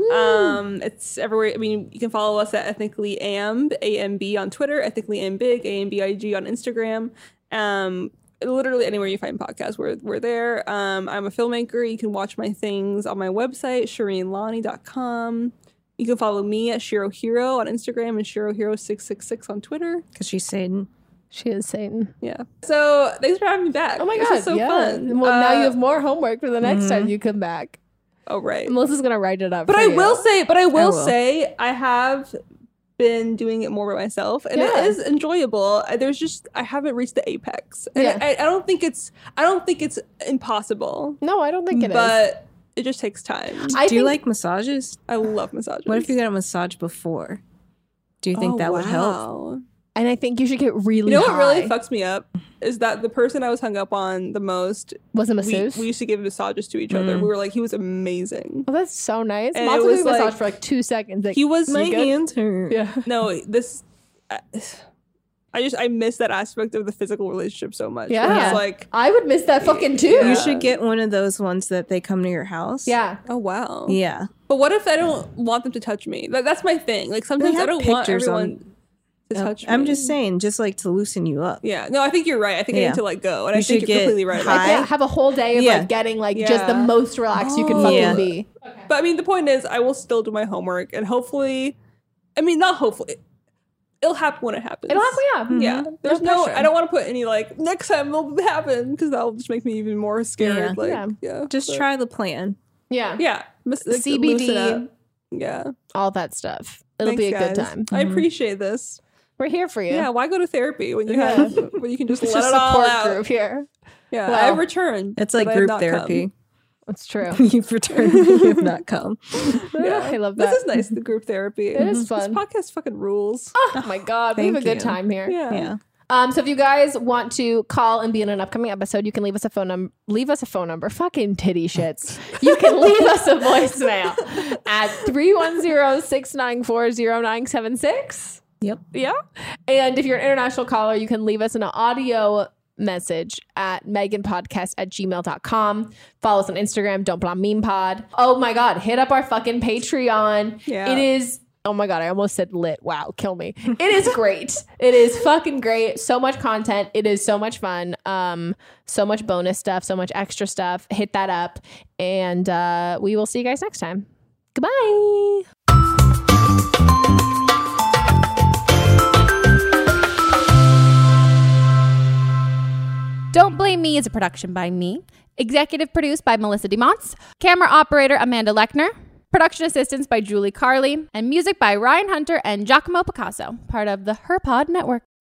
It's everywhere. I mean, you can follow us at Ethnically Amb, AMB on Twitter, Ethnically Ambig, AMBIG on Instagram. Literally anywhere you find podcasts, we're there. I'm a filmmaker. You can watch my things on my website, ShireenLani.com. You can follow me at Shiro Hero on Instagram and ShiroHero666 on Twitter. Because she's Satan. She is Satan. Yeah. So thanks for having me back. Oh my God. This was so fun. Well, now you have more homework for the next time you come back. Oh, right. Melissa's going to write it up. But I will say I have been doing it more by myself, and it is enjoyable. I haven't reached the apex. And I don't think it's impossible. No, I don't think it is. But it just takes time. Do you like massages? I love massages. What if you got a massage before? Do you think that would help? And I think you should get really You know high. what really fucks me up is that the person I was hung up on the most was a masseuse. We used to give massages to each other. We were like, he was amazing. Oh, that's so nice. And Moms it was would like, massage for like 2 seconds. Like, he was my hands hurt. Yeah. No, this. I miss that aspect of the physical relationship so much. Yeah. It's like I would miss that fucking too. You should get one of those ones that they come to your house. Yeah. Oh wow. Yeah. But what if I don't want them to touch me? That's my thing. Like sometimes I don't want everyone to touch me. I'm just saying, just like to loosen you up. Yeah. No, I think you're right. I think I need to let go. And I think you're completely right. Like, have a whole day of like getting like just the most relaxed you can fucking be. Okay. But I mean, the point is, I will still do my homework, and hopefully, I mean, not hopefully, it'll happen when it happens. It'll happen, yeah. There's no I don't want to put any like next time it'll happen because that'll just make me even more scared. Just try the plan. Yeah. Yeah. CBD. Yeah. All that stuff. It'll be a good time. I appreciate this. We're here for you. Yeah. Why go to therapy when you have when you can just It's let just it all support out? group here. Yeah. Well, I have returned. It's like but I have group not therapy. come. That's true. You've returned. You have not come. Yeah, I love that. This is nice. The group therapy. It is fun. This podcast fucking rules. Oh my God. We have a good time here. Yeah. So if you guys want to call and be in an upcoming episode, you can leave us a phone number. Fucking titty shits. You can leave us a voicemail at 310-694-0976. Yep. Yeah. And if you're an international caller, you can leave us an audio message at meganpodcast@gmail.com. Follow us on Instagram, Don't Blame Meme Pod. Oh my God, hit up our fucking Patreon. Yeah. It is, oh my God, I almost said lit. Wow, kill me. It is great. It is fucking great. So much content. It is so much fun. So much bonus stuff, so much extra stuff. Hit that up. And we will see you guys next time. Goodbye. Don't Blame Me is a production by me. Executive produced by Melissa DeMonts. Camera operator Amanda Lechner. Production assistance by Julie Carley. And music by Ryan Hunter and Giacomo Picasso, part of the HerPod Network.